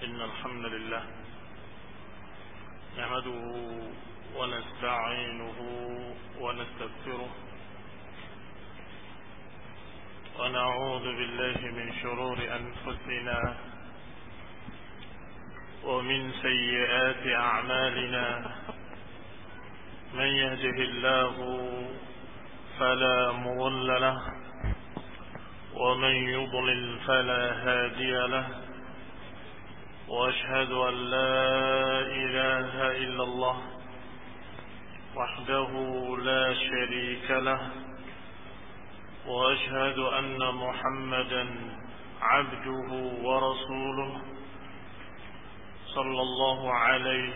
إن الحمد لله نحمده ونستعينه ونستغفره ونعوذ بالله من شرور أنفسنا ومن سيئات أعمالنا. من يهده الله فلا مضل له ومن يضلل فلا هادي له، وأشهد أن لا إله إلا الله وحده لا شريك له، وأشهد أن محمدا عبده ورسوله صلى الله عليه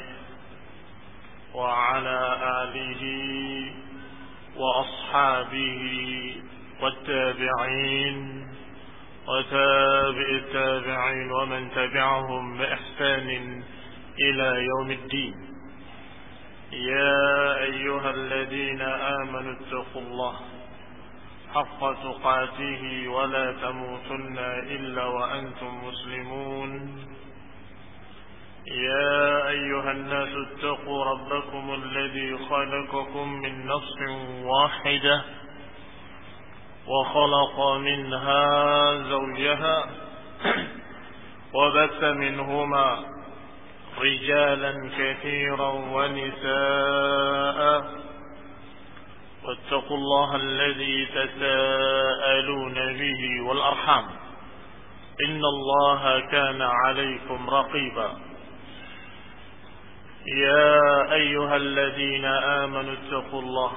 وعلى آله وأصحابه والتابعين وتابع التابعين ومن تبعهم بإحسان إلى يوم الدين. يا أيها الذين آمنوا اتقوا الله حق تقاته ولا تموتن إلا وأنتم مسلمون. يا أيها الناس اتقوا ربكم الذي خلقكم من نفس واحدة وخلق منها زوجها وبث منهما رجالا كثيرا ونساء، واتقوا الله الذي تساءلون به والأرحام إن الله كان عليكم رقيبا. يا أيها الذين آمنوا اتقوا الله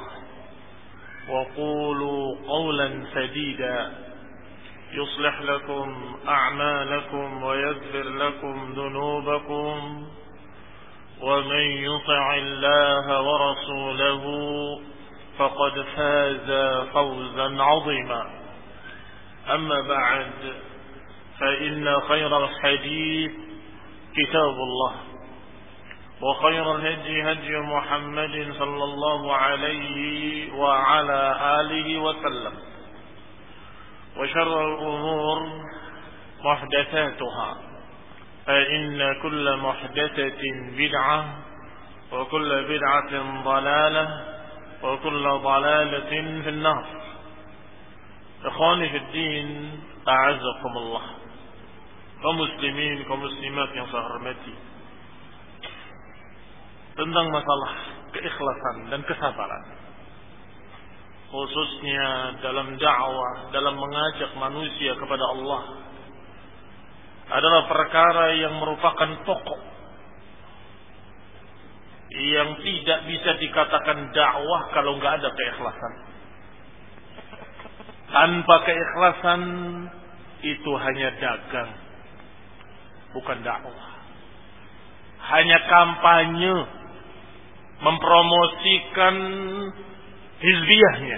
وقولوا قولا سديدا يصلح لكم أعمالكم ويغفر لكم ذنوبكم، ومن يطع الله ورسوله فقد فاز فوزا عظيما. أما بعد، فإن خير الحديث كتاب الله، وخير الهدي هدي محمد صلى الله عليه وعلى آله وسلم، وشر الأمور محدثاتها، فإن كل محدثة بدعة وكل بدعة ضلالة وكل ضلالة في النار. إخواني في الدين، أعزكم الله. kaum muslimin, kaum muslimat yang saya hormati, tentang masalah keikhlasan dan kesabaran, khususnya dalam dakwah, dalam mengajak manusia kepada Allah, adalah perkara yang merupakan pokok yang tidak bisa dikatakan dakwah kalau nggak ada keikhlasan. Tanpa keikhlasan itu hanya dagang, bukan dakwah. Hanya kampanye, mempromosikan hizbiyahnya.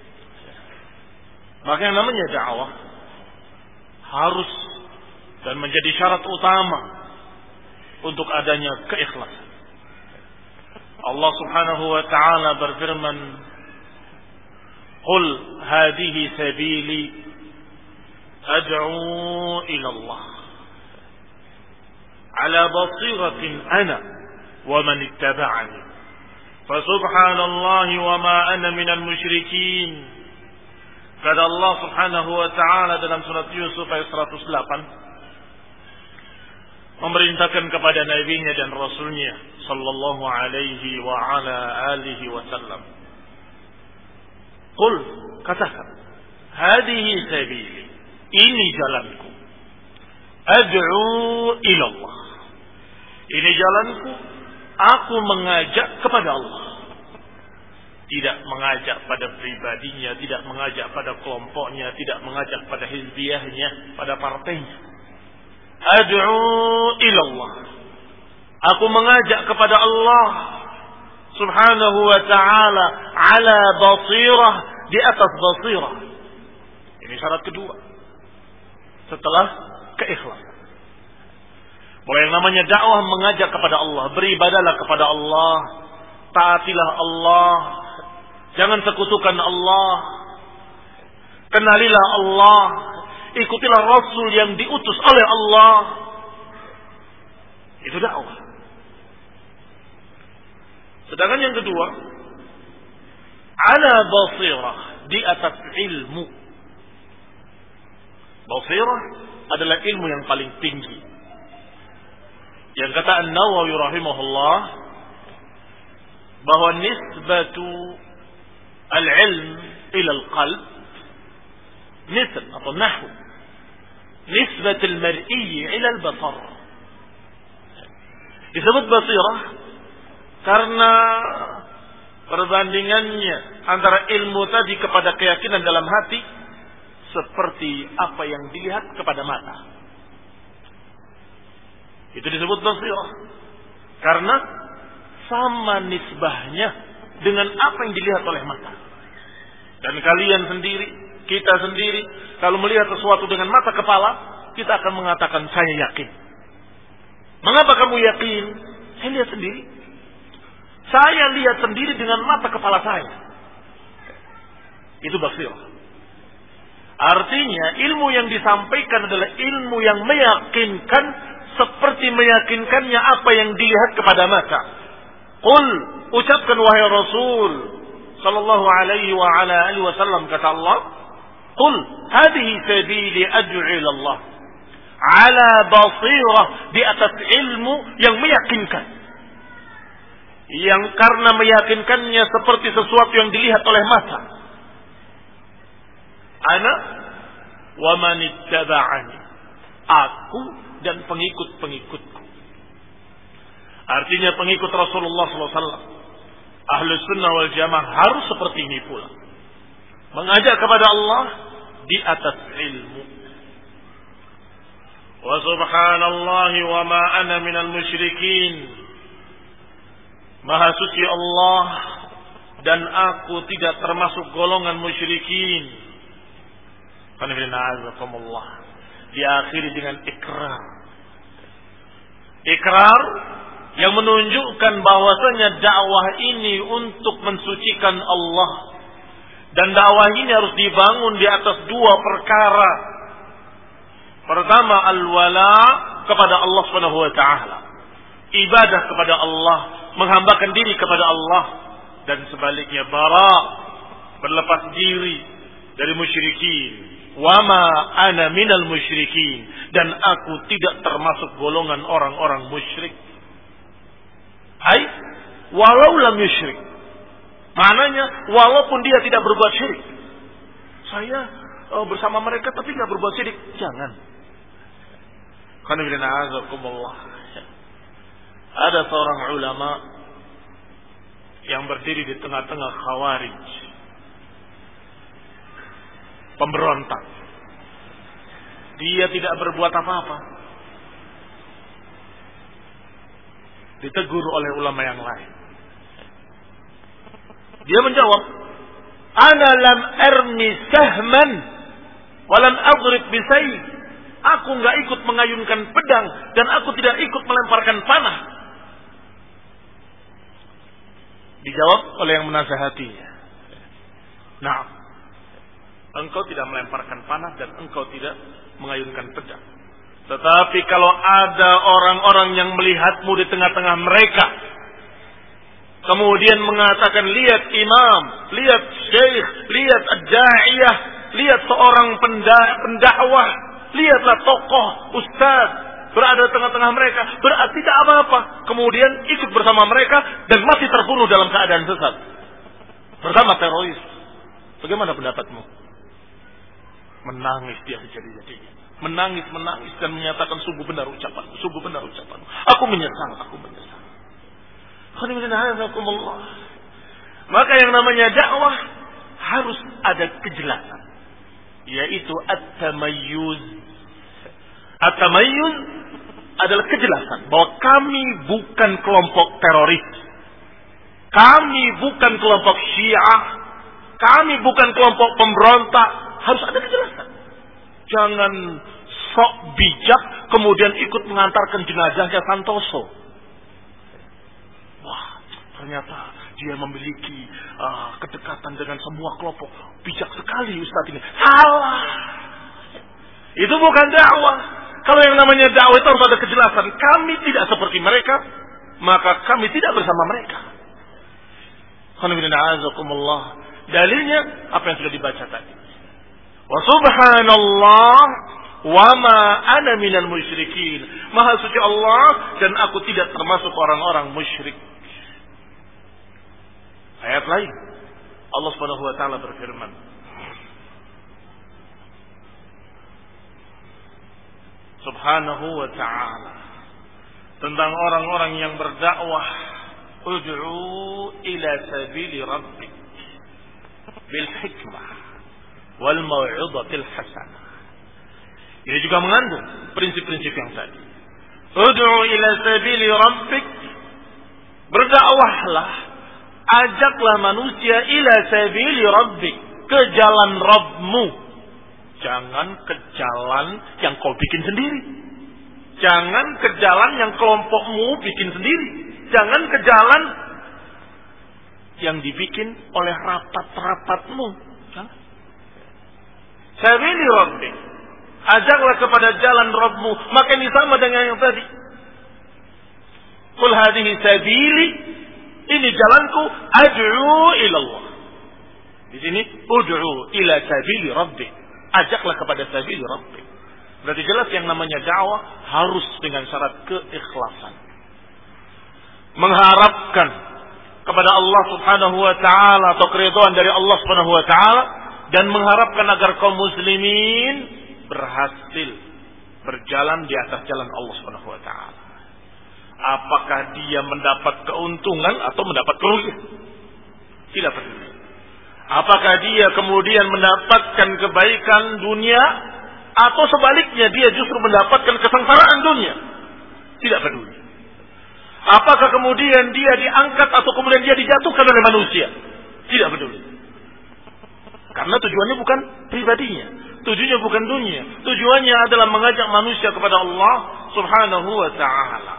Maka yang namanya dakwah harus dan menjadi syarat utama untuk adanya keikhlasan. Allah Subhanahu wa ta'ala berfirman, "Qul hadhihi sabili ad'u ila Allah ala basiratin ana wa man ittaba'ani fasubhanallahi wa ma ana minal musyrikin." Kata Allah Subhanahu wa ta'ala dalam surat Yusuf ayat 108, memerintahkan kepada nabinya dan rasulnya sallallahu alaihi wa ala alihi wasallam, qul, katakan, hadhihi sabili, ini jalanku, ad'u ila Allah, ini jalanku, aku mengajak kepada Allah. Tidak mengajak pada pribadinya, tidak mengajak pada kelompoknya, tidak mengajak pada hizbiyahnya, pada partainya. Ad'u ila Allah, aku mengajak kepada Allah Subhanahu wa ta'ala ala basirah, di atas basirah. Ini syarat kedua setelah keikhlasan. Bahwa yang namanya dakwah mengajak kepada Allah, beribadahlah kepada Allah, taatilah Allah, jangan sekutukan Allah, kenalilah Allah, ikutilah Rasul yang diutus oleh Allah. Itu dakwah. Sedangkan yang kedua, ala basirah, di atas ilmu. Basirah adalah ilmu yang paling tinggi. Yang kata An-Nawawi rahimahullah, bahwa nisbatu al-ilm ila al-qalb misal atau nahwu nisbat al-mar'i ila al-basar. Disebut basirah karena perbandingannya antara ilmu tadi kepada keyakinan dalam hati seperti apa yang dilihat kepada mata. Itu disebut basirah karena sama nisbahnya dengan apa yang dilihat oleh mata. Dan kalian sendiri, kita sendiri, kalau melihat sesuatu dengan mata kepala, kita akan mengatakan saya yakin. Mengapa kamu yakin? Saya lihat sendiri. Saya lihat sendiri dengan mata kepala saya. Itu basirah. Artinya ilmu yang disampaikan adalah ilmu yang meyakinkan seperti meyakinkannya apa yang dilihat kepada mata. Qul, ucapkan wahai Rasul sallallahu alaihi wa ala alihi wasallam, kata Allah, qul hadhihi sabili ad'u ila Allah ala basirah, di atas ilmu yang meyakinkan, yang karena meyakinkannya seperti sesuatu yang dilihat oleh mata. Ana wa man ittaba'ani, aku dan pengikut-pengikutku. Artinya pengikut Rasulullah SAW, Ahlus Sunnah wal Jamaah harus seperti ini pula, mengajak kepada Allah di atas ilmu. Wa subhanallahi wa ma ana minal musyrikin. Maha suci Allah dan aku tidak termasuk golongan musyrikin. Qanifinazakumullah. Diakhiri dengan ikrar. Ikrar yang menunjukkan bahwasanya dakwah ini untuk mensucikan Allah. Dan dakwah ini harus dibangun di atas dua perkara. Pertama, al-wala kepada Allah Subhanahu wa taala. Ibadah kepada Allah, menghambakan diri kepada Allah, dan sebaliknya bara, berlepas diri dari musyrikin. Wa ma ana minal musyrikin, dan aku tidak termasuk golongan orang-orang musyrik. Hai, walau lam yusyrik. Maknanya walaupun dia tidak berbuat syirik. Saya bersama mereka tapi tidak berbuat syirik. Jangan. Ada seorang ulama yang berdiri di tengah-tengah khawarij, pemberontak. Dia tidak berbuat apa-apa. Ditegur oleh ulama yang lain. Dia menjawab, "Ana lam armi sahman wa lam adrib bisayf." Aku enggak ikut mengayunkan pedang dan aku tidak ikut melemparkan panah. Dijawab oleh yang menasihatinya, "Nah, engkau tidak melemparkan panah dan engkau tidak mengayunkan pedang. Tetapi kalau ada orang-orang yang melihatmu di tengah-tengah mereka, kemudian mengatakan, lihat imam, lihat syekh, lihat ad-da'iyah, lihat seorang pendakwah, lihatlah tokoh, ustaz, berada di tengah-tengah mereka, berarti tidak apa-apa. Kemudian ikut bersama mereka dan mati terbunuh dalam keadaan sesat bersama teroris. Bagaimana pendapatmu?" Menangis dia sejadi-jadinya. Menangis dan menyatakan sungguh benar ucapanmu, sungguh benar ucapanmu. Aku menyesal. Maka yang namanya dakwah harus ada kejelasan, yaitu at-tamayyuz. At-tamayyuz adalah kejelasan bahwa kami bukan kelompok teroris, kami bukan kelompok Syiah, kami bukan kelompok pemberontak. Harus ada kejelasan. Jangan sok bijak kemudian ikut mengantarkan jenazahnya Santoso. Wah, ternyata dia memiliki kedekatan dengan semua kelompok. Bijak sekali Ustaz ini. Salah. Itu bukan dakwah. kalau yang namanya dakwah itu harus ada kejelasan. Kami tidak seperti mereka, maka kami tidak bersama mereka. Dalilnya apa yang sudah dibaca tadi. Wa subhanallah wa ma ana minal musyrikin. Maha suci Allah dan aku tidak termasuk orang-orang musyrik. Ayat lain Allah Subhanahu wa taala berfirman, Subhanahu wa ta'ala, tentang orang-orang yang berdakwah, ud'u ila sabili rabbik bil hikmah wal mau'izatil hasanah. Ini juga mengandung prinsip-prinsip yang tadi. Ud'u ila sabili rabbik, berdakwahlah, ajaklah manusia ila sabili rabbik, ke jalan Rabbmu. Jangan ke jalan yang kau bikin sendiri. Jangan ke jalan yang kelompokmu bikin sendiri. Jangan ke jalan yang dibikin oleh rapat-rapatmu. Sabili rabbik, ajaklah kepada jalan Rabbmu. Maka ini sama dengan yang tadi. Qul hadhihi sabili, ini jalanku, ad'u ilallah. Di sini ud'u ila sabili rabbik, ajaklah kepada sabili rabbik. Berarti jelas yang namanya dakwah harus dengan syarat keikhlasan. Mengharapkan kepada Allah Subhanahu wa taala atau keridhaan dari Allah Subhanahu wa taala, dan mengharapkan agar kaum muslimin berhasil berjalan di atas jalan Allah Subhanahu wa taala. Apakah dia mendapat keuntungan atau mendapat kerugian? Tidak peduli. Apakah dia kemudian mendapatkan kebaikan dunia atau sebaliknya dia justru mendapatkan kesengsaraan dunia? Tidak peduli. Apakah kemudian dia diangkat atau kemudian dia dijatuhkan oleh manusia? Tidak peduli. Karena tujuannya bukan pribadinya, tujuannya bukan dunia, tujuannya adalah mengajak manusia kepada Allah Subhanahu wa taala.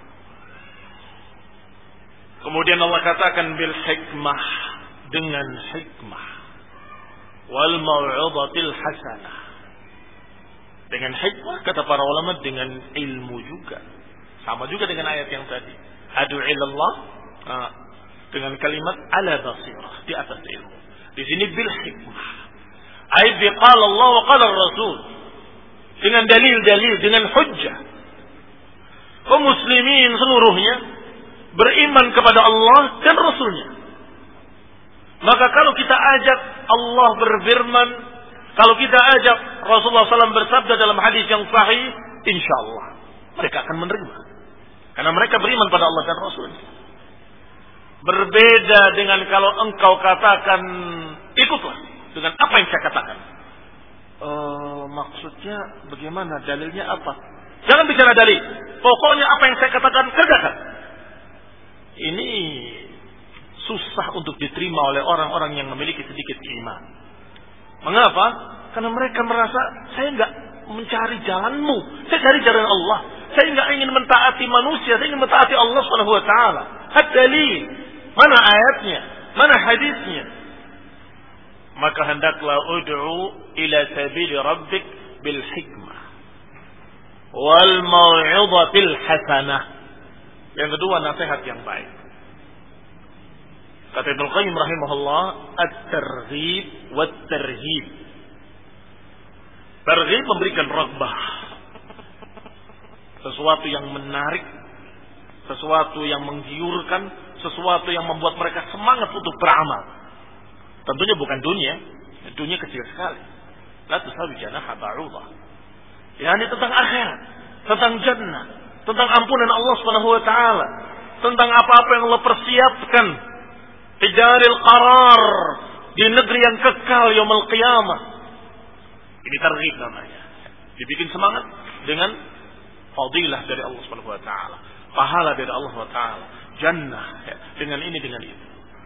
Kemudian Allah katakan bil hikmah, dengan hikmah, wal mau'izatil hasanah. Dengan hikmah kata para ulama, dengan ilmu juga. Sama juga dengan ayat yang tadi. Ad'u ilallah, dengan kalimat ala basirah, di atas ilmu. Di sini bil hikmah. Ai bi qala Allah wa qala Rasul. Dengan dalil-dalil, dengan hujjah. Kaum muslimin seluruhnya beriman kepada Allah dan Rasulnya. Maka kalau kita ajak Allah berfirman, kalau kita ajak Rasulullah SAW bersabda dalam hadis yang sahih, insya Allah mereka akan menerima. Karena mereka beriman pada Allah dan Rasulnya. Berbeda dengan kalau engkau katakan, ikutlah dengan apa yang saya katakan. Maksudnya bagaimana? Dalilnya apa? Jangan bicara dalil. Pokoknya apa yang saya katakan, kerjakan. Ini susah untuk diterima oleh orang-orang yang memiliki sedikit iman. Mengapa? Karena mereka merasa, saya enggak mencari jalanmu, saya cari jalan Allah. Saya enggak ingin mentaati manusia, saya ingin mentaati Allah Subhanahu wa taala. Ad-dalil, mana ayatnya, mana hadisnya? Maka hendaklah ud'u ila sabili rabbik bil hikmah wal mau'izatil hasanah. Yang kedua, nasihat yang baik. Kata Ibnu Qayyim rahimahullah, at-targhib wat-tarhib. Targhib memberikan raghbah, sesuatu yang menarik, sesuatu yang menggiurkan, sesuatu yang membuat mereka semangat untuk beramal. Tentunya bukan dunia, dunia kecil sekali. La tusawi janaha ba'udah. Yani tentang akhirat, tentang jannah, tentang ampunan Allah Subhanahu wa taala, tentang apa-apa yang Allah persiapkan di daril qarar, di negeri yang kekal yaumul qiyamah. Ini targhib namanya. Dibikin semangat dengan fadilah dari Allah Subhanahu wa taala, pahala dari Allah Subhanahu wa taala, jannah, ya, dengan ini dengan itu.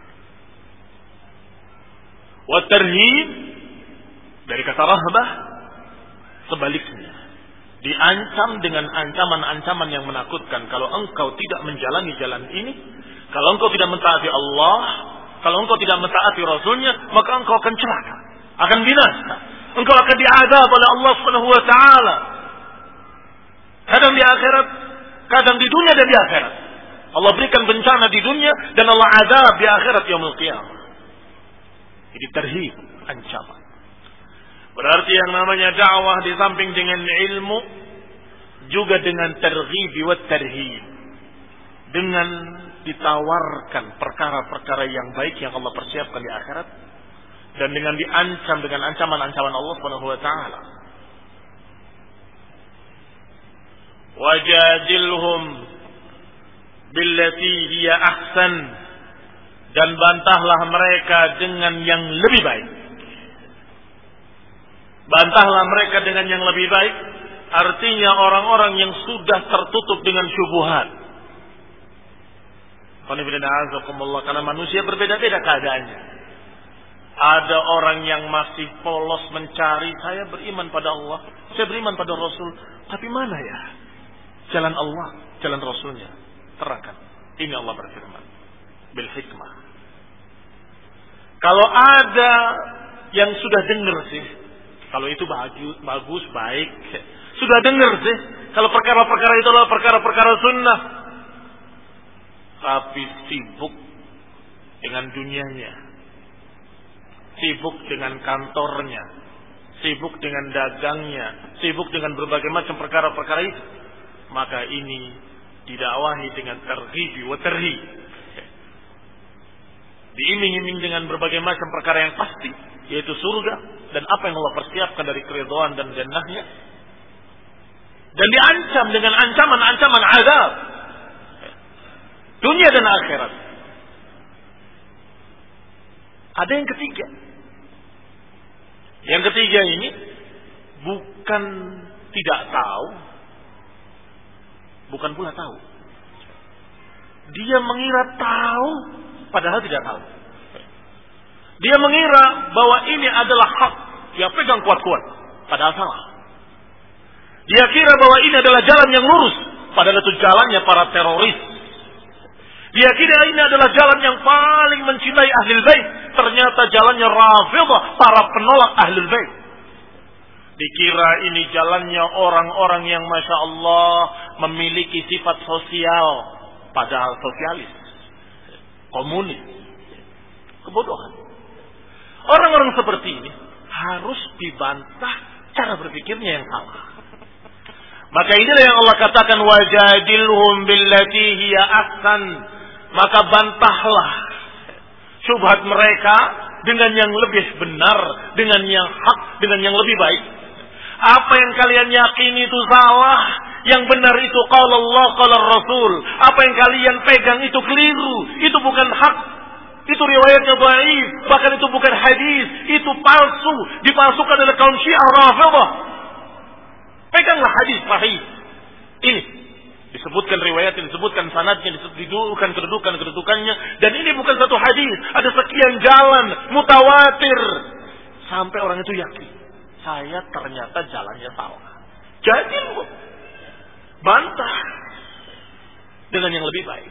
Wa tarhib dari kata rahbah, sebaliknya diancam dengan ancaman-ancaman yang menakutkan. Kalau engkau tidak menjalani jalan ini, kalau engkau tidak mentaati Allah, kalau engkau tidak mentaati Rasulnya, maka engkau akan celaka, akan binasa. Engkau akan diazab oleh Allah Subhanahu wa taala. Kadang di akhirat, kadang di dunia dan di akhirat. Allah berikan bencana di dunia dan Allah azab di akhirat yaumul qiyamah. Jadi terhib, ancaman. Berarti yang namanya dakwah di samping dengan ilmu juga dengan terghib wa terhib. Dengan ditawarkan perkara-perkara yang baik yang Allah persiapkan di akhirat dan dengan diancam dengan ancaman-ancaman Allah Subhanahu wa taala. Wajadilhum billati hiya ahsan, dan bantahlah mereka dengan yang lebih baik. Bantahlah mereka dengan yang lebih baik, artinya orang-orang yang sudah tertutup dengan syubhat. Karena manusia berbeda-beda keadaannya. Ada orang yang masih polos mencari, saya beriman pada Allah, saya beriman pada Rasul, tapi mana ya jalan Allah, jalan Rasulnya? Terangkan. Ini Allah berfirman bil hikmah. Kalau ada yang sudah dengar sih, kalau itu bagus, baik, sudah dengar sih, kalau perkara-perkara itu adalah perkara-perkara sunnah, tapi sibuk dengan dunianya, sibuk dengan kantornya, sibuk dengan dagangnya, sibuk dengan berbagai macam perkara-perkara itu, maka ini didakwahi dengan terghib wa terhib. Diiming-iming dengan berbagai macam perkara yang pasti, yaitu surga dan apa yang Allah persiapkan dari keridhaan dan jannahnya, dan diancam dengan ancaman-ancaman azab dunia dan akhirat. Ada yang ketiga. Yang ketiga ini bukan tidak tahu, bukan pula tahu. Dia mengira tahu, padahal tidak tahu. Dia mengira bahwa ini adalah hak, dia pegang kuat-kuat, padahal salah. Dia kira bahwa ini adalah jalan yang lurus, padahal itu jalannya para teroris. Dia kira ini adalah jalan yang paling mencintai Ahlul Bait, ternyata jalannya Rafidhah, para penolak Ahlul Bait. Dikira ini jalannya orang-orang yang Masya Allah memiliki sifat sosial, padahal sosialis, komunis, kebodohan. Orang-orang seperti ini harus dibantah cara berpikirnya yang salah. Maka inilah yang Allah katakan wajadilhum billati hiya ahsan. Maka bantahlah syubhat mereka dengan yang lebih benar, dengan yang hak, dengan yang lebih baik. Apa yang kalian yakini itu salah, yang benar itu qala Allah qala Rasul. Apa yang kalian pegang itu keliru, itu bukan hak, itu riwayatnya dhaif, bahkan itu bukan hadis, itu palsu, dipalsukan oleh kaum Syiah Rafidhah. Peganglah hadis sahih. Ini disebutkan riwayat, disebutkan sanadnya, disebutkan kedudukannya, dan ini bukan satu hadis, ada sekian jalan mutawatir sampai orang itu yakin saya ternyata jalannya salah. Jadi bantah dengan yang lebih baik.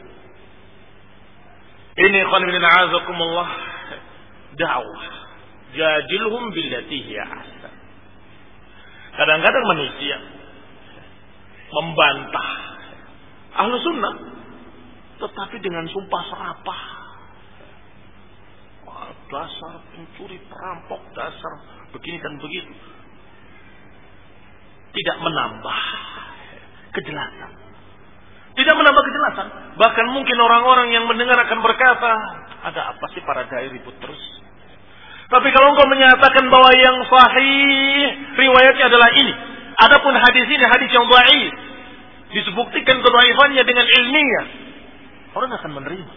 Ini khonibin a'azakumullah dakwah. Jadilhum billati hiya ahsan. Kadang-kadang manusia membantah Ahlu Sunnah, tetapi dengan sumpah serapah. Wah, dasar pencuri, perampok, dasar begini dan begitu. Tidak menambah kejelasan. Tidak menambah kejelasan. Bahkan mungkin orang-orang yang mendengar akan berkata, ada apa sih para dai ribut terus? Tapi kalau engkau menyatakan bahwa yang sahih riwayatnya adalah ini, adapun hadis ini hadis yang dhaif, disebuktikan kedhaifannya dengan ilmiah, orang akan menerima.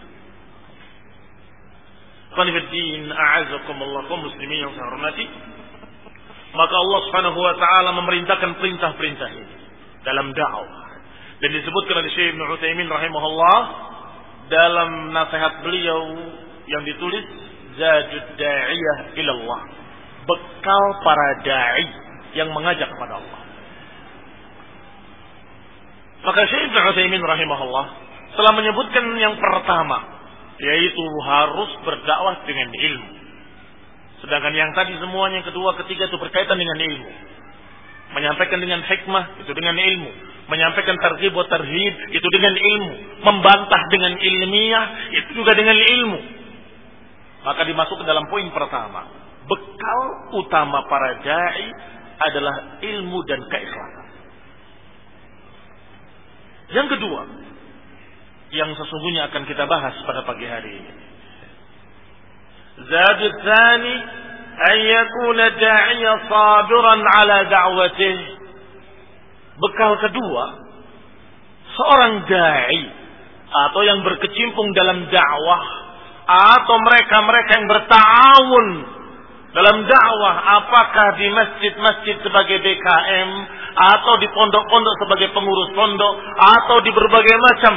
Qanifiddin a'azakumullah kaum muslimin yang saya hormati, maka Allah Subhanahu wa taala memerintahkan perintah-perintah ini dalam dakwah. Dan disebutkan oleh Syekh Ibnu Utsaimin rahimahullah dalam nasihat beliau yang ditulis Zadud Da'iyah ila Allah, bekal para dai yang mengajak kepada Allah. Maka Syekh Ibnu Utsaimin rahimahullah telah menyebutkan yang pertama, yaitu harus berdakwah dengan ilmu. Sedangkan yang tadi semuanya, yang kedua, ketiga itu berkaitan dengan ilmu. Menyampaikan dengan hikmah itu dengan ilmu. Menyampaikan targhib wa tarhib itu dengan ilmu, membantah dengan ilmiah itu juga dengan ilmu. Maka dimasuk ke dalam poin pertama. Bekal utama para dai adalah ilmu dan keikhlasan. Yang kedua, yang sesungguhnya akan kita bahas pada pagi hari ini. Zadul tsani an yakuna da'iya sabiran ala da'watihi. Bekal kedua, seorang dai atau yang berkecimpung dalam dakwah atau mereka-mereka yang bertawun dalam dakwah, apakah di masjid-masjid sebagai BKM atau di pondok-pondok sebagai pengurus pondok atau di berbagai macam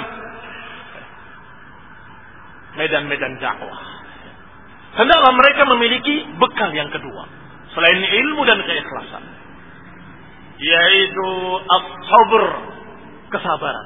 medan-medan dakwah, hendaklah mereka memiliki bekal yang kedua selain ilmu dan keikhlasan, yaitu as-sabr, kesabaran.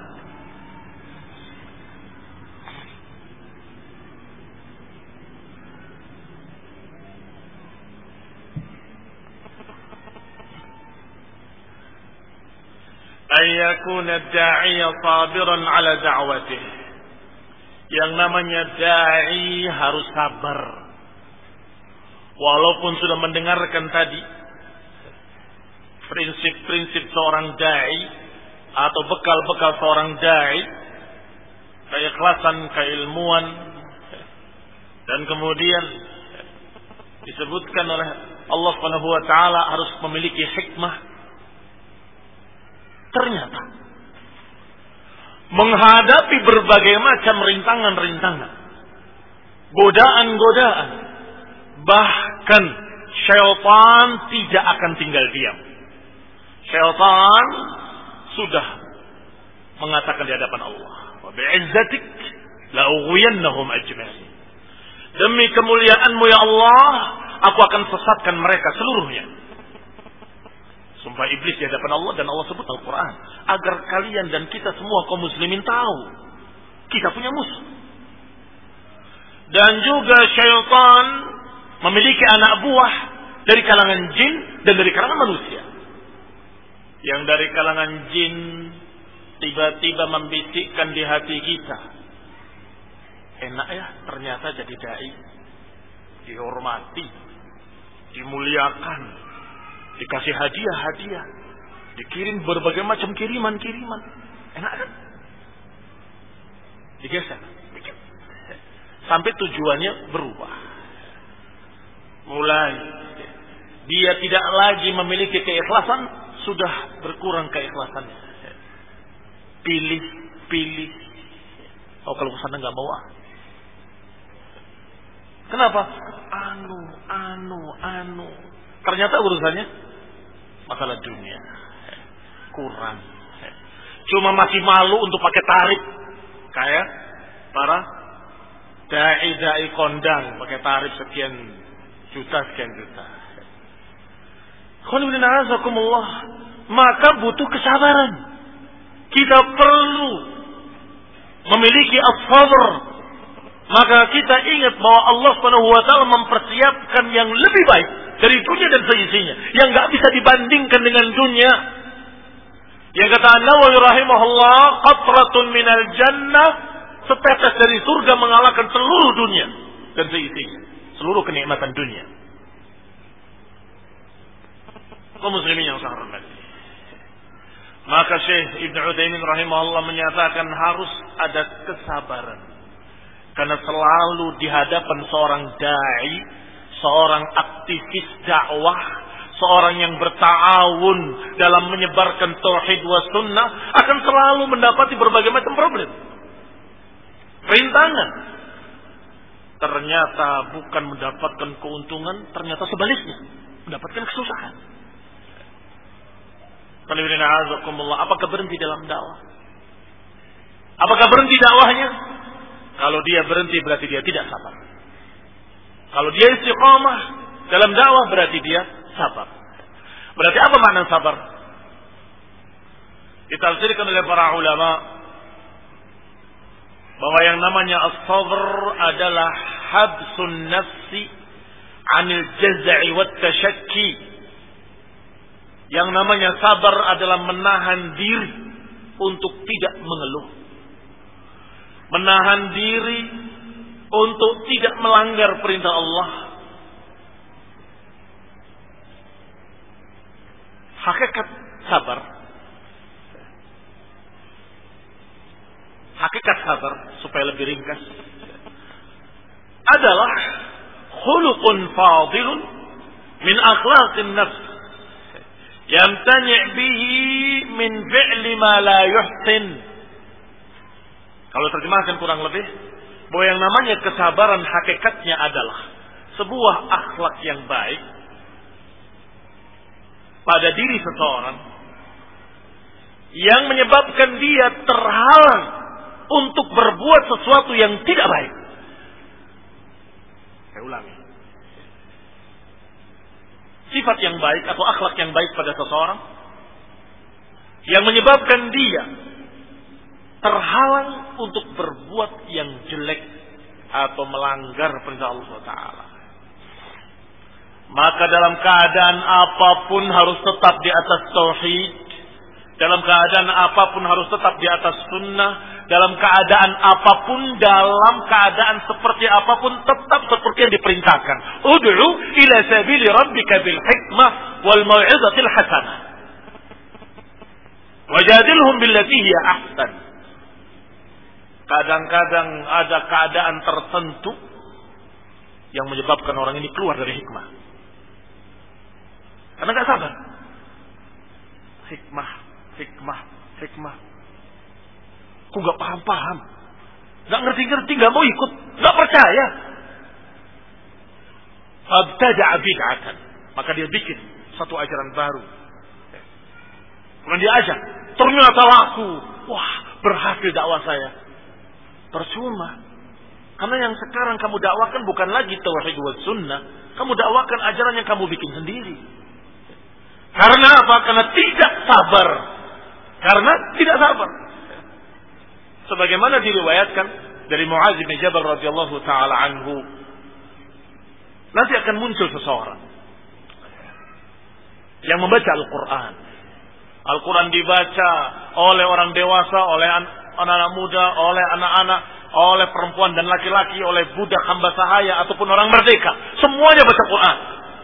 Ayyakuna ad-da'iya sabiran 'ala da'watih. Yang namanya dai harus sabar. Walaupun sudah mendengarkan tadi prinsip-prinsip seorang dai atau bekal-bekal seorang dai, keikhlasan, keilmuan, dan kemudian disebutkan oleh Allah Subhanahu wa taala harus memiliki hikmah. Ternyata menghadapi berbagai macam rintangan-rintangan, godaan-godaan, bahkan syaitan tidak akan tinggal diam. Syaitan sudah mengatakan di hadapan Allah, wa bi'izzatik la'ughwiyannahum ajma'in. Demi kemuliaanmu ya Allah, aku akan sesatkan mereka seluruhnya. Sumpah iblis di hadapan Allah, dan Allah sebut Al-Quran agar kalian dan kita semua kaum muslimin tahu kita punya musuh. Dan juga syaitan memiliki anak buah dari kalangan jin dan dari kalangan manusia. Yang dari kalangan jin tiba-tiba membisikkan di hati kita, enak ya ternyata jadi dai, dihormati, dimuliakan, dikasih hadiah-hadiah, dikirim berbagai macam kiriman-kiriman. Enak kan? Digeser. Sampai tujuannya berubah. Mulai dia tidak lagi memiliki keikhlasan, sudah berkurang keikhlasannya. Pilih. Oh, kalau kesana nggak mau ah. Kenapa? Anu. Ternyata urusannya masalah dunia. Kurang. Cuma masih malu untuk pakai tarif. Kayak para dai kondang pakai tarif sekian juta. Maka butuh kesabaran. Kita perlu memiliki as-sabr. Maka kita ingat bahwa Allah Subhanahu wa taala mempersiapkan yang lebih baik dari dunia dan seisinya, yang enggak bisa dibandingkan dengan dunia. Yang kata An-Nawawi rahimahullah, qatratun minal jannah, setetes dari surga mengalahkan seluruh dunia dan seisinya, seluruh kenikmatan dunia. Kaum muslimin yang saya hormati, maka Syekh Ibnu Utsaimin rahimahullah menyatakan harus ada kesabaran, karena selalu di hadapan seorang dai, seorang aktivis dakwah, seorang yang berta'awun dalam menyebarkan tauhid wa sunnah, akan selalu mendapati berbagai macam problem, rintangan. Ternyata bukan mendapatkan keuntungan, ternyata sebaliknya mendapatkan kesusahan. Apakah berhenti dalam dakwah? Apakah berhenti dakwahnya? Kalau dia berhenti berarti dia tidak sabar. Kalau dia istiqamah dalam dakwah berarti dia sabar. Berarti apa makna sabar? Ditafsirkan oleh para ulama bahwa yang namanya as-sabr adalah habsun nafsi 'anil jaz'i wat tashakki. Yang namanya sabar adalah menahan diri untuk tidak mengeluh. Menahan diri untuk tidak melanggar perintah Allah. Hakikat sabar. Hakikat sabar, supaya lebih ringkas, adalah khuluqun fadilun min akhlaqin nafs yamtani' bihi min fi'li ma la yuhsin. Kalau terjemahkan kurang lebih, bahwa yang namanya kesabaran hakikatnya adalah sebuah akhlak yang baik pada diri seseorang yang menyebabkan dia terhalang untuk berbuat sesuatu yang tidak baik. Saya ulangi. Sifat yang baik atau akhlak yang baik pada seseorang yang menyebabkan dia terhalang untuk berbuat yang jelek atau melanggar perintah Allah Ta'ala. Maka dalam keadaan apapun harus tetap di atas tauhid, dalam keadaan apapun harus tetap di atas sunnah, dalam keadaan apapun, dalam keadaan seperti apapun, tetap seperti yang diperintahkan. Ud'u ila sabili rabbika bil hikmah wal mau'izatil hasanah. Wajadilhum billati hiya ahsan. Kadang-kadang ada keadaan tertentu yang menyebabkan orang ini keluar dari hikmah. Karena gak sabar. Hikmah. Aku gak paham. Gak ngerti-ngerti, gak mau ikut. Gak percaya. Fabtada'a bid'atan. Maka dia bikin satu ajaran baru. Kemudian dia ajak. Ternyata laku. Wah, berhasil dakwah saya. Percuma. Karena yang sekarang kamu dakwakan bukan lagi tauhid wal sunnah. Kamu dakwakan ajaran yang kamu bikin sendiri. Karena apa? Karena tidak sabar. Sebagaimana diriwayatkan dari Mu'adz bin Jabal radhiyallahu taala anhu, nanti akan muncul seseorang yang membaca Al-Quran. Al-Quran dibaca oleh orang dewasa, oleh anak-anak muda, oleh anak-anak, oleh perempuan dan laki-laki, oleh budak, hamba sahaya ataupun orang merdeka. Semuanya baca Quran.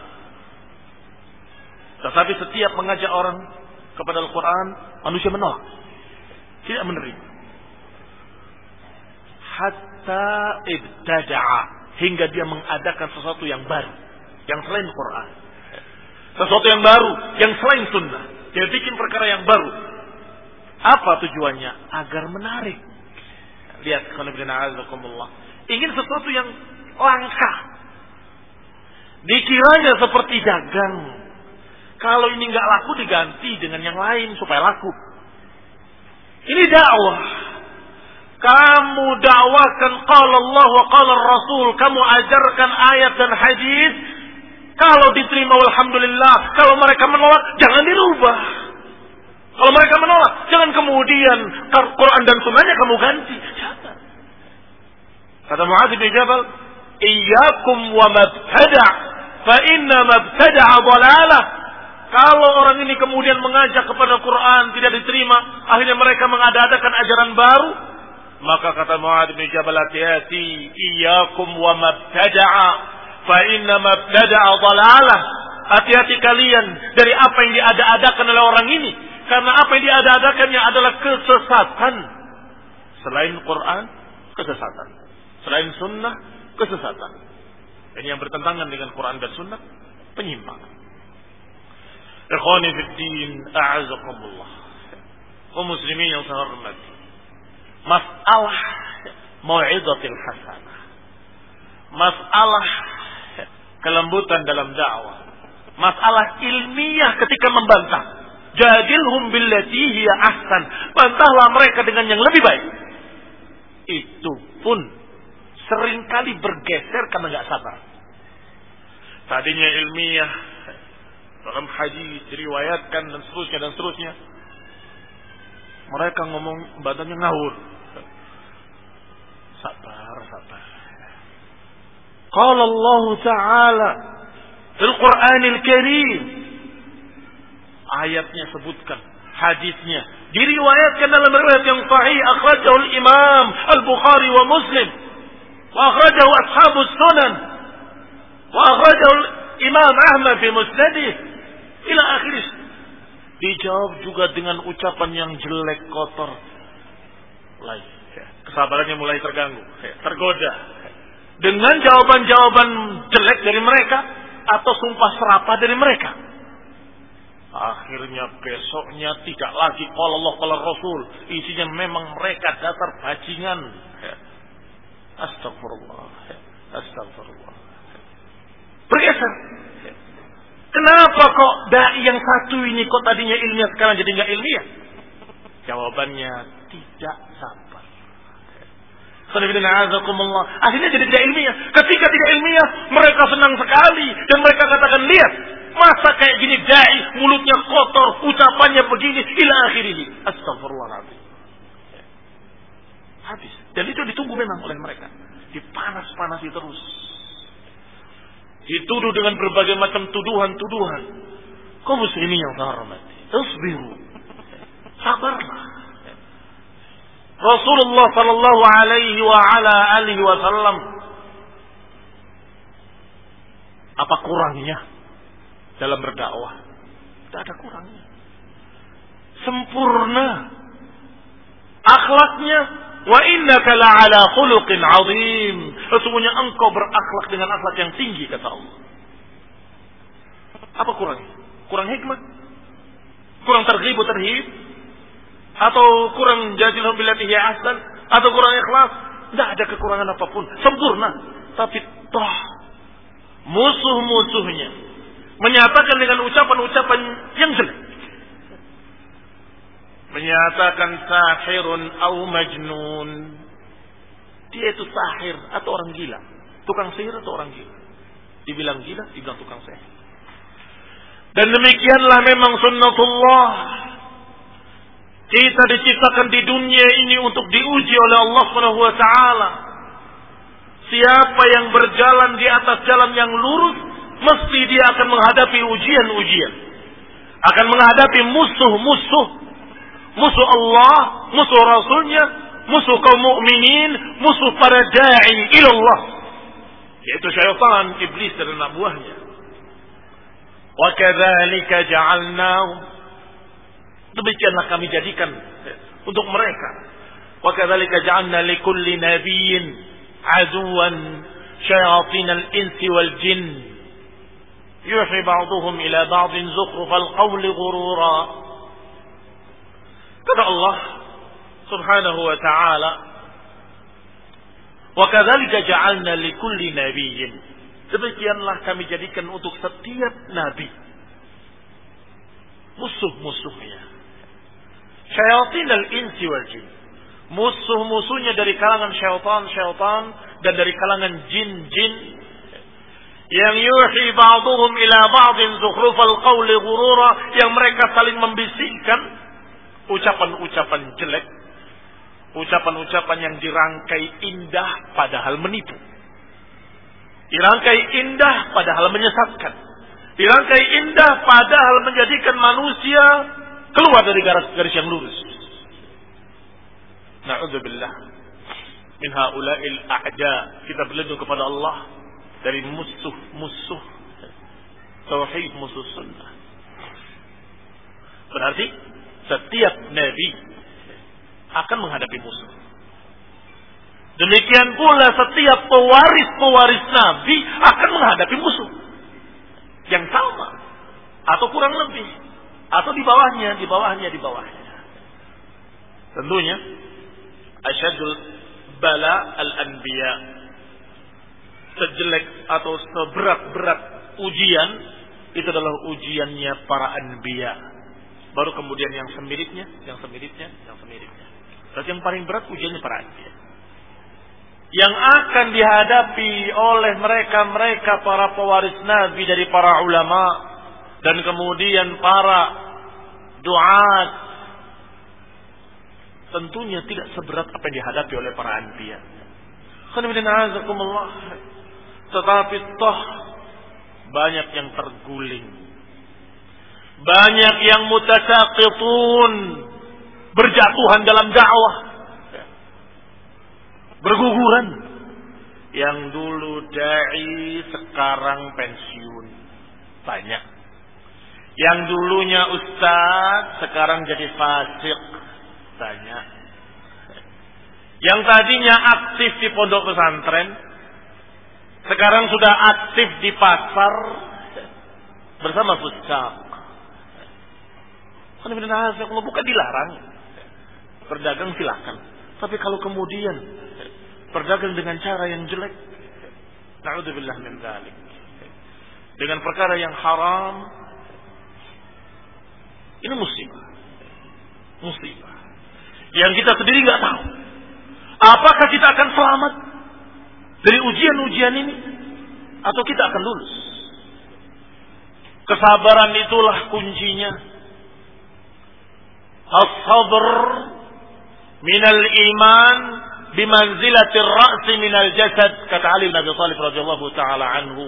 Tetapi setiap mengajak orang kepada Al-Quran, manusia menolak, tidak menerima. Hatta ibtada'a, hingga dia mengadakan sesuatu yang baru, yang selain Quran, sesuatu yang baru, yang selain sunnah. Dia bikin perkara yang baru. Apa tujuannya? Agar menarik. Lihat, ingin sesuatu yang langka. Dikiranya seperti dagang. Kalau ini nggak laku, diganti dengan yang lain supaya laku. Ini dakwah. Kamu dakwakan qala Allah wa qala Rasul, kamu ajarkan ayat dan hadis. Kalau diterima alhamdulillah, kalau mereka menolak jangan dirubah. Kalau mereka menolak, jangan kemudian Quran dan sunnahnya kamu ganti. Jangan. Kata Mu'adz bin Jabal, "Iyyakum wa mabtada', fa inna mabtada'a dhalalah." Kalau orang ini kemudian mengajak kepada Quran tidak diterima, akhirnya mereka mengadakan ajaran baru, maka kata Mu'adz bin Jabal, hati-hati, iyyakum wa mabtada'a, fa inna mabtada'a dhalalah. Hati-hati kalian dari apa yang diada-adakan oleh orang ini, karena apa yang diada-adakannya adalah kesesatan. Selain Quran, kesesatan. Selain sunnah, kesesatan. Ini yang bertentangan dengan Quran dan sunnah, penyimpangan. Ikhwani fid din, a'azakumullah. Kaum muslimin yang saya hormati. Masalah mau'izatil hasanah. Masalah kelembutan dalam dakwah. Masalah ilmiah ketika membantah. Jadilhum billati hiya ahsan. Bantahlah mereka dengan yang lebih baik. Itu pun seringkali bergeser karena enggak sabar. Tadinya ilmiah, dalam hadis diriwayatkan dan seterusnya. Mereka ngomong bantahnya ngawur. Sabar. Qala Allah Ta'ala fil Qur'anil Karim. Ayatnya sebutkan, hadisnya Diriwayatkan dalam riwayat yang sahih, akhrajahu al-Imam Al-Bukhari wa Muslim, wa akhrajahu ashabus sunan, wa akhrajahu Imam Ahmad fi musnadih, ila akhirih. Dijawab juga dengan ucapan yang jelek, kotor. Kesabarannya mulai terganggu, tergoda dengan jawaban-jawaban jelek dari mereka atau sumpah serapah dari mereka. Akhirnya besoknya tidak lagi qala Allah qala Rasul, isinya memang mereka dasar bajingan. Astagfirullah. Astagfirullah. Bergeser. Kenapa kok dai yang satu ini kok tadinya ilmiah sekarang jadi enggak ilmiah? Jawabannya tidak sabar. Akhirnya jadi tidak ilmiah. Ketika tidak ilmiah, mereka senang sekali dan mereka katakan, lihat, masa kayak gini dai, mulutnya kotor, ucapannya begini, ila akhirih. Astagfirullahaladzim. Habis. Dan itu ditunggu memang oleh mereka. Dipanas-panasi terus. Dituduh dengan berbagai macam tuduhan-tuduhan. Kaum muslimin yang terhormati, isbiru. Sabarlah. Rasulullah sallallahu alaihi wa ala alihi wasallam, apa kurangnya dalam berdakwah? Tidak ada kurangnya. Sempurna akhlaknya. Wa innaka la'ala khuluqin 'azim. Sesungguhnya engkau berakhlak dengan akhlak yang tinggi, kata Allah. Apa kurangnya? Kurang hikmah? Kurang targhib tarhib? Atau kurang jazilhum billati hiya ahsan? Atau kurang ikhlas? Tidak ada kekurangan apapun. Sempurna. Tapi toh musuh-musuhnya menyatakan dengan ucapan-ucapan yang jelek. Menyatakan sahirun au majnun. Dia itu sahir atau orang gila. Tukang sihir atau orang gila. Dibilang gila, dibilang tukang sihir. Dan demikianlah memang sunnatullah. Kita diciptakan di dunia ini untuk diuji oleh Allah Subhanahu wa taala. Siapa yang berjalan di atas jalan yang lurus, mesti dia akan menghadapi ujian-ujian. Akan menghadapi musuh-musuh. Musuh Allah, musuh Rasulnya, musuh kaum mukminin, musuh para da'i ilallah, yaitu syaitan, iblis dan anak buahnya. Wa kadzalika ja'alnahum, demikianlah kami jadikan untuk mereka. Wa kadzalika ja'alna likulli nabiyyin aduwan syayatin al-insi wal jin yuhi ba'dhum ila ba'dhin zukhrufal qawli ghurura. Kata Allah Subhanahu wa ta'ala, wa kadzalika ja'alna likulli nabiyyin, demikianlah kami jadikan untuk setiap nabi musuh-musuhnya. Syayatin al-insi wal jin, musuh-musuhnya dari kalangan syaitan dan dari kalangan jin-jin, yang yuhi ba'dhum ila ba'dhin zukhrufal qawli ghurura, yang mereka saling membisikkan ucapan-ucapan jelek, ucapan-ucapan yang dirangkai indah padahal menipu, dirangkai indah padahal menyesatkan, dirangkai indah padahal menjadikan manusia keluar dari garis yang lurus. Na'udzubillah min haula'il a'da. Kita berlindung kepada Allah dari musuh-musuh tauhid, musuh sunnah. Berarti setiap nabi akan menghadapi musuh. Demikian pula setiap pewaris nabi akan menghadapi musuh yang sama atau kurang lebih, atau di bawahnya. Tentunya asyadul bala al-anbiya, sejelek atau seberat-berat ujian itu adalah ujiannya para anbiya. Baru kemudian yang semiripnya. Berarti yang paling berat ujiannya para anbiya, yang akan dihadapi oleh mereka para pewaris nabi dari para ulama dan kemudian para duat. Tentunya tidak seberat apa yang dihadapi oleh para anbiya. Tetapi toh banyak yang terguling, banyak yang mutasaqitun, berjatuhan dalam dakwah, berguguran. Yang dulu dai sekarang pensiun, banyak. Yang dulunya ustaz sekarang jadi fasik, banyak. Yang tadinya aktif di pondok pesantren sekarang sudah aktif di pasar bersama fuskak. Bukan dilarang berdagang, silakan. Tapi kalau kemudian berdagang dengan cara yang jelek, na'udzubillah min dzalik, dengan perkara yang haram, ini musibah. Musibah yang kita sendiri nggak tahu apakah kita akan selamat dari ujian-ujian ini atau kita akan lulus. Kesabaran itulah kuncinya. As-sabr minal iman bimanzilatir ra'si minal jasad, kata Ali bin Abi Thalib radhiyallahu taala anhu.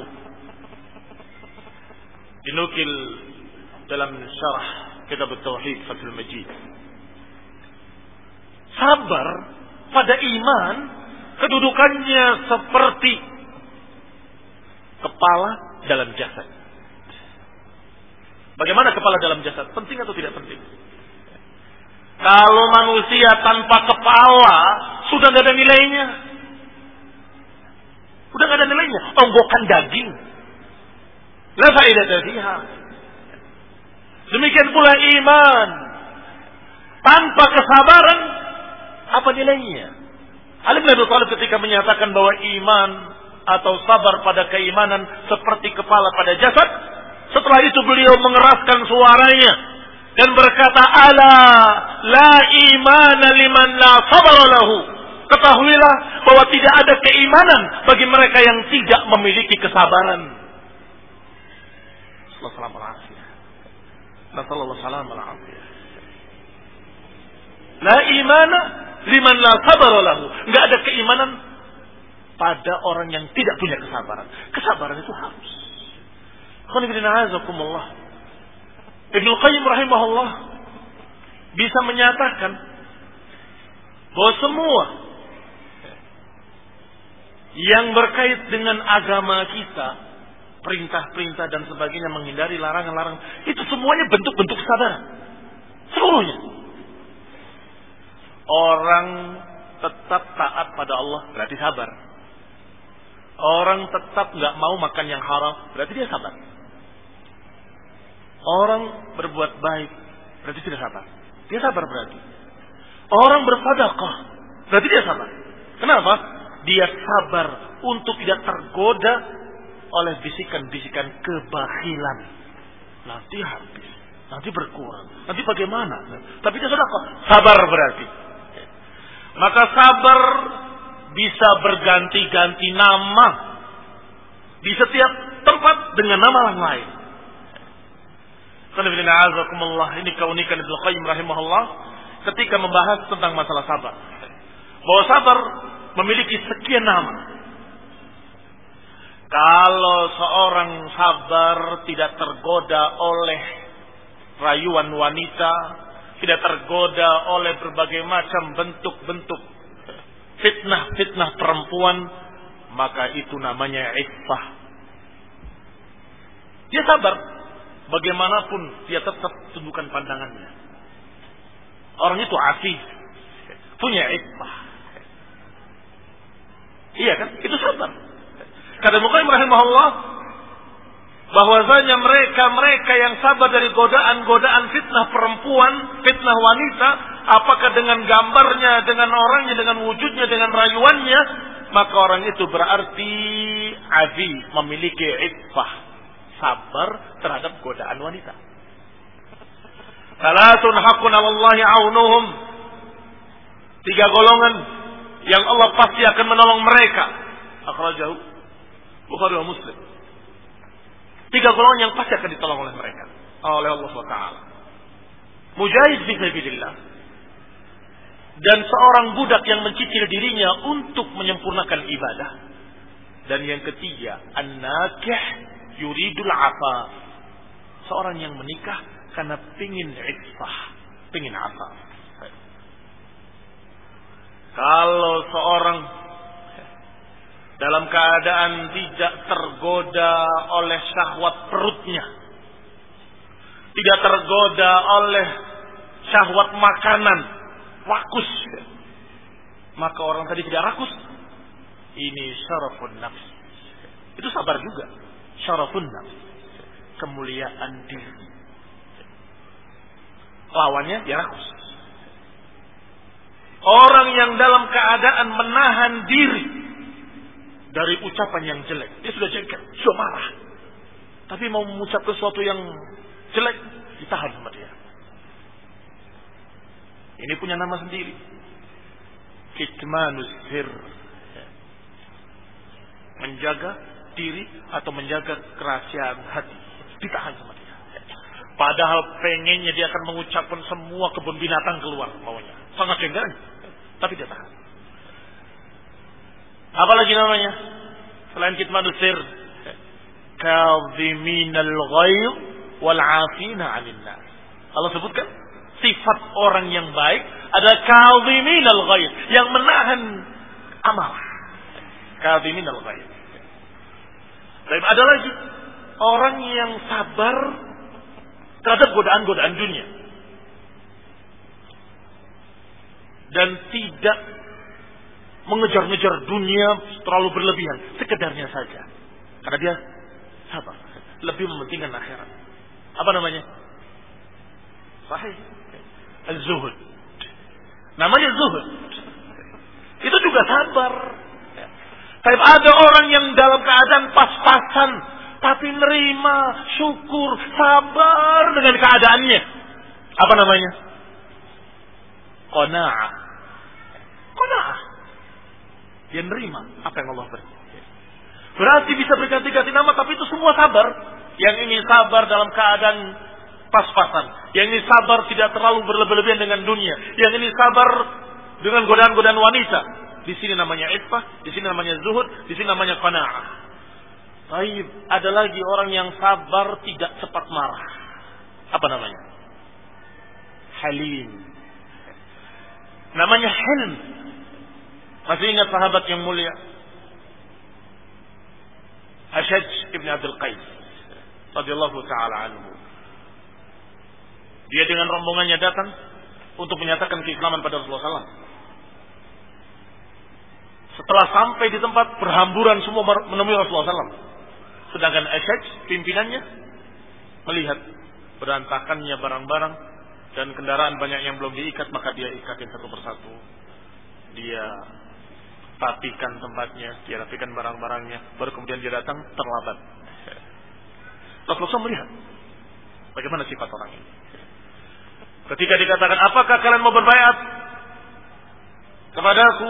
Dinukil dalam syarah kitab Tauhid Fathul Majid. Sabar pada iman kedudukannya seperti kepala dalam jasad. Bagaimana kepala dalam jasad? Penting atau tidak penting? Kalau manusia tanpa kepala sudah tidak ada nilainya. Sudah tidak ada nilainya. Onggokan daging. La faedata fiha. Demikian pula iman. Tanpa kesabaran, apa nilainya? Ali bin Abi Thalib ketika menyatakan bahwa iman atau sabar pada keimanan seperti kepala pada jasad, setelah itu beliau mengeraskan suaranya dan berkata, ala la imana liman la sabara lahu. Ketahuilah bahwa tidak ada keimanan bagi mereka yang tidak memiliki kesabaran. Sallallahu alaihi wasallam. La imana liman la sabara lahu. Enggak ada keimanan pada orang yang tidak punya kesabaran. Kesabaran itu harus. Ibnu Qayyim rahimahullah bisa menyatakan bahwa semua yang berkait dengan agama kita, perintah-perintah dan sebagainya, menghindari larangan-larangan, itu semuanya bentuk-bentuk kesabaran. Seluruhnya. Orang tetap taat pada Allah berarti sabar. Orang tetap nggak mau makan yang haram berarti dia sabar. Orang berbuat baik berarti tidak sabar. Dia sabar berarti. Orang bersedekah berarti dia sabar. Kenapa? Dia sabar untuk tidak tergoda oleh bisikan-bisikan kebakilan. Nanti habis, nanti berkurang, nanti bagaimana? Tapi dia sedekah, sabar berarti. Maka sabar bisa berganti-ganti nama di setiap tempat dengan nama yang lain. Ini keunikan Ibnu Qayyim rahimahullah ketika membahas tentang masalah sabar. Bahwa sabar memiliki sekian nama. Kalau seorang sabar tidak tergoda oleh rayuan wanita, tidak tergoda oleh berbagai macam bentuk-bentuk fitnah-fitnah perempuan, maka itu namanya iffah. Dia sabar. Bagaimanapun dia tetap tundukkan pandangannya. Orang itu afif, punya iffah. Iya kan? Itu sabar. Kata Muqayyim rahimahullah, bahwasanya mereka yang sabar dari godaan-godaan fitnah perempuan, fitnah wanita, apakah dengan gambarnya, dengan orangnya, dengan wujudnya, dengan rayuannya, maka orang itu berarti afif, memiliki iffah. Sabar terhadap godaan wanita. Salatun haqqun 'ala Allahi 'aunuhum. 3 golongan yang Allah pasti akan menolong mereka. Akhrajahu Bukhari wa Muslim. 3 golongan yang pasti akan ditolong oleh mereka, oleh Allah SWT. Mujahid fi sabilillah, dan seorang budak yang mencicil dirinya untuk menyempurnakan ibadah. Dan yang ketiga, an-nakih yuridul afaf, seorang yang menikah karena pingin iffah, pingin afaf. Kalau seorang dalam keadaan tidak tergoda oleh syahwat perutnya, tidak tergoda oleh syahwat makanan, rakus, maka orang tadi tidak rakus. Ini syarafun nafs. Itu sabar juga. Syarafun nafs, kemuliaan diri. Lawannya dia rakus. Orang yang dalam keadaan menahan diri dari ucapan yang jelek, dia sudah jengkel, sudah marah, tapi mau mengucap sesuatu yang jelek, ditahan sama dia. Ini punya nama sendiri, kitmanus sir, menjaga diri atau menjaga kerahasiaan hati, ditahan sama dia. Padahal pengennya dia akan mengucapkan semua kebun binatang keluar maunya, sangat jengkel, tapi dia tahan. Apalagi namanya selain kitmanus sir, kadhiminal ghaidh wal 'afina 'anil nas. Allah sebutkan sifat orang yang baik adalah kadhiminal ghaidh, yang menahan amarah. Kadhiminal ghaidh. Tapi ada lagi orang yang sabar terhadap godaan-godaan dunia dan tidak mengejar-ngejar dunia terlalu berlebihan, sekedarnya saja, karena dia sabar, lebih mementingkan akhirat. Apa namanya? Sahih, az-zuhud. Namanya zuhud. Itu juga sabar. Tapi ada orang yang dalam keadaan pas-pasan, tapi nerima, syukur, sabar dengan keadaannya. Apa namanya? Qanaah. Qanaah. Dia nerima apa yang Allah beri. Berarti bisa berganti-ganti nama, tapi itu semua sabar. Yang ini sabar dalam keadaan pas-pasan. Yang ini sabar tidak terlalu berlebihan dengan dunia. Yang ini sabar dengan godaan-godaan wanita. Di sini namanya iffah, di sini namanya zuhud, di sini namanya qanaah. Baik, ada lagi orang yang sabar tidak cepat marah. Apa namanya? Halim. Namanya hilm. Masih ingat sahabat yang mulia Ashaj ibn Abdul Qais radhiyallahu ta'ala anhu. Dia dengan rombongannya datang untuk menyatakan keislaman pada Rasulullah SAW. Setelah sampai di tempat, berhamburan semua menemui Rasulullah SAW. Sedangkan Ashaj, pimpinannya, melihat berantakannya barang-barang dan kendaraan banyak yang belum diikat, maka dia ikatin satu persatu. Dia rapikan tempatnya, dia rapikan barang-barangnya, baru kemudian dia datang terlambat. Rasulullah melihat bagaimana sifat orang ini. Ketika dikatakan, apakah kalian mau berbaiat kepadaku?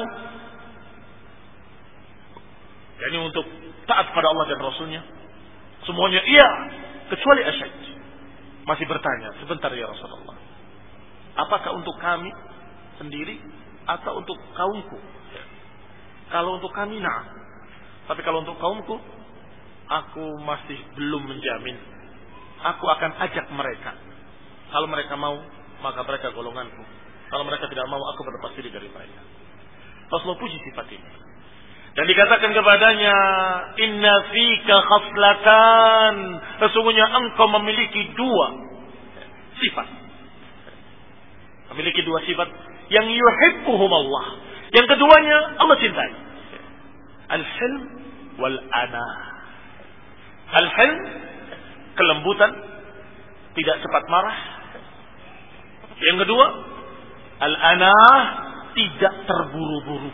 Yani untuk taat pada Allah dan Rasulnya. Semuanya iya, kecuali Ashaj masih bertanya, sebentar ya Rasulullah, apakah untuk kami sendiri atau untuk kaumku? Kalau untuk kami, nah. Tapi kalau untuk kaumku, aku masih belum menjamin. Aku akan ajak mereka. Kalau mereka mau, maka mereka golonganku. Kalau mereka tidak mau, aku berlepas diri dari mereka. Rasulullah puji sifat ini. Dan dikatakan kepadanya, inna fika khaslatan. Sesungguhnya engkau memiliki dua sifat. Memiliki dua sifat yang yuhibbuhum Allah. Yang keduanya Allah cintai. Al-hilm wal-ana. Al-hilm, kelembutan, tidak cepat marah. Yang kedua, al-ana, tidak terburu-buru.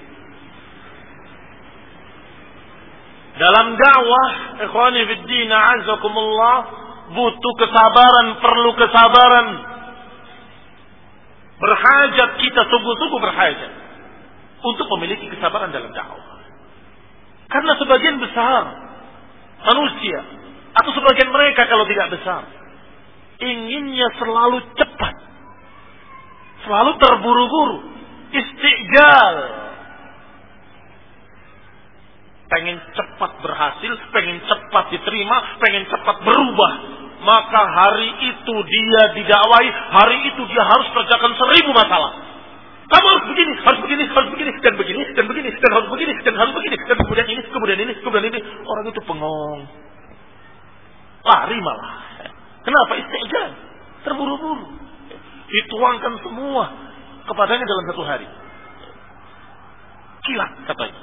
Dalam dakwah, ikhwani fiddin, a'azzakumullah, butuh kesabaran, perlu kesabaran. Berhajat kita, sungguh-sungguh berhajat untuk memiliki kesabaran dalam dakwah. Karena sebagian besar manusia, atau sebagian mereka kalau tidak besar, inginnya selalu cepat, selalu terburu-buru, istijal. Pengen cepat berhasil, pengen cepat diterima, pengen cepat berubah. Maka hari itu dia didakwai, hari itu dia harus kerjakan 1000 masalah. Kamu harus begini, harus begini, harus begini. Dan kemudian ini, orang itu bengong. Lari malah. Kenapa? Istijal. Terburu-buru. Dituangkan semua kepadanya dalam satu hari. Kilat katanya.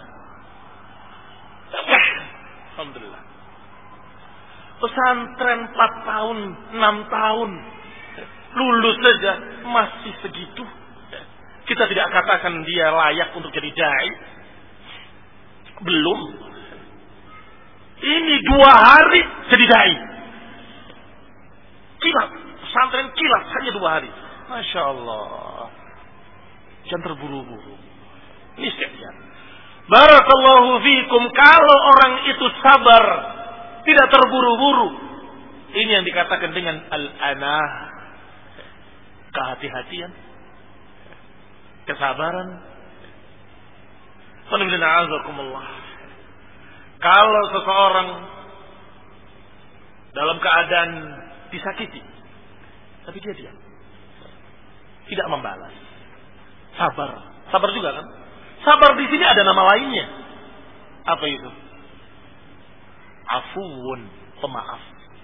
Alhamdulillah. Pesantren 4 tahun, 6 tahun. Lulus saja masih segitu. Kita tidak katakan dia layak untuk jadi dai. Belum. Ini 2 hari jadi dai. Kilat. Pesantren kilat hanya 2 hari. Masya Allah. Jangan terburu-buru. Ini sekian. Barakallahu fiikum. Kalau orang itu sabar, tidak terburu-buru, ini yang dikatakan dengan al-anah, kehati-hatian, kesabaran. Kalau seseorang dalam keadaan disakiti, tapi dia diam, tidak membalas, sabar juga kan? Sabar di sini ada nama lainnya. Apa itu? Afuun, pemaaf.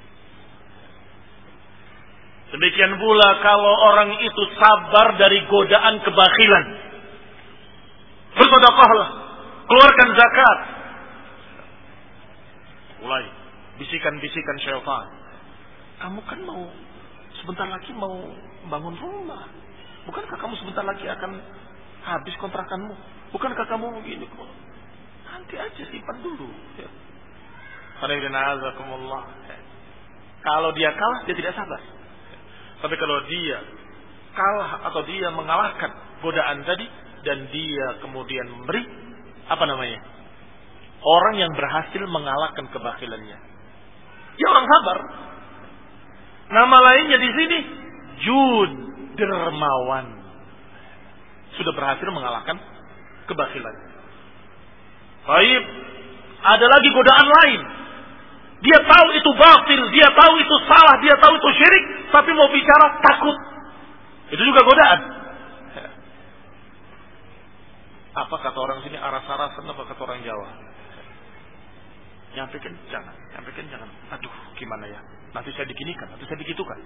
Demikian pula kalau orang itu sabar dari godaan kebakhilan. Bersedekahlah, keluarkan zakat. Mulai bisikan-bisikan syaitan. Kamu kan sebentar lagi mau bangun rumah. Bukankah kamu sebentar lagi akan habis kontrakanmu? Bukankah kamu begini? Nanti aja simpan dulu. Ya. Kalau dia kalah, dia tidak sabar. Tapi kalau dia kalah atau dia mengalahkan godaan tadi dan dia kemudian memberi, orang yang berhasil mengalahkan kebakhilannya, dia orang sabar. Nama lainnya di sini Jud, dermawan. Sudah berhasil mengalahkan kebakhilan. Baik, ada lagi godaan lain. Dia tahu itu batil, dia tahu itu salah, dia tahu itu syirik, tapi mau bicara takut. Itu juga godaan. Apa kata orang sini, aras-arasan, apa kata orang Jawa? Nyampaikan jangan. Aduh, gimana ya? Nanti saya diginikan, nanti saya digitukan.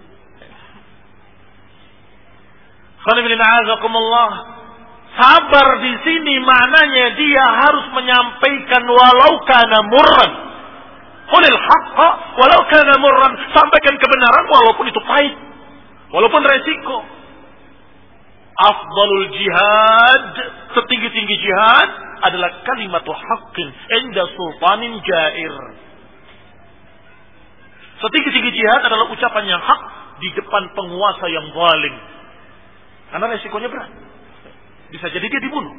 Sabar di sini maknanya dia harus menyampaikan walau kana murran. Qulil haqqa walau kana murran. Sampaikan kebenaran walaupun itu pahit, walaupun resiko. Afdalul jihad, setinggi-tinggi jihad adalah kalimatu haqqin inda sultanin jair. Setinggi-tinggi jihad adalah ucapan yang hak di depan penguasa yang zalim. Karena resikonya berat. Bisa jadi dia dibunuh.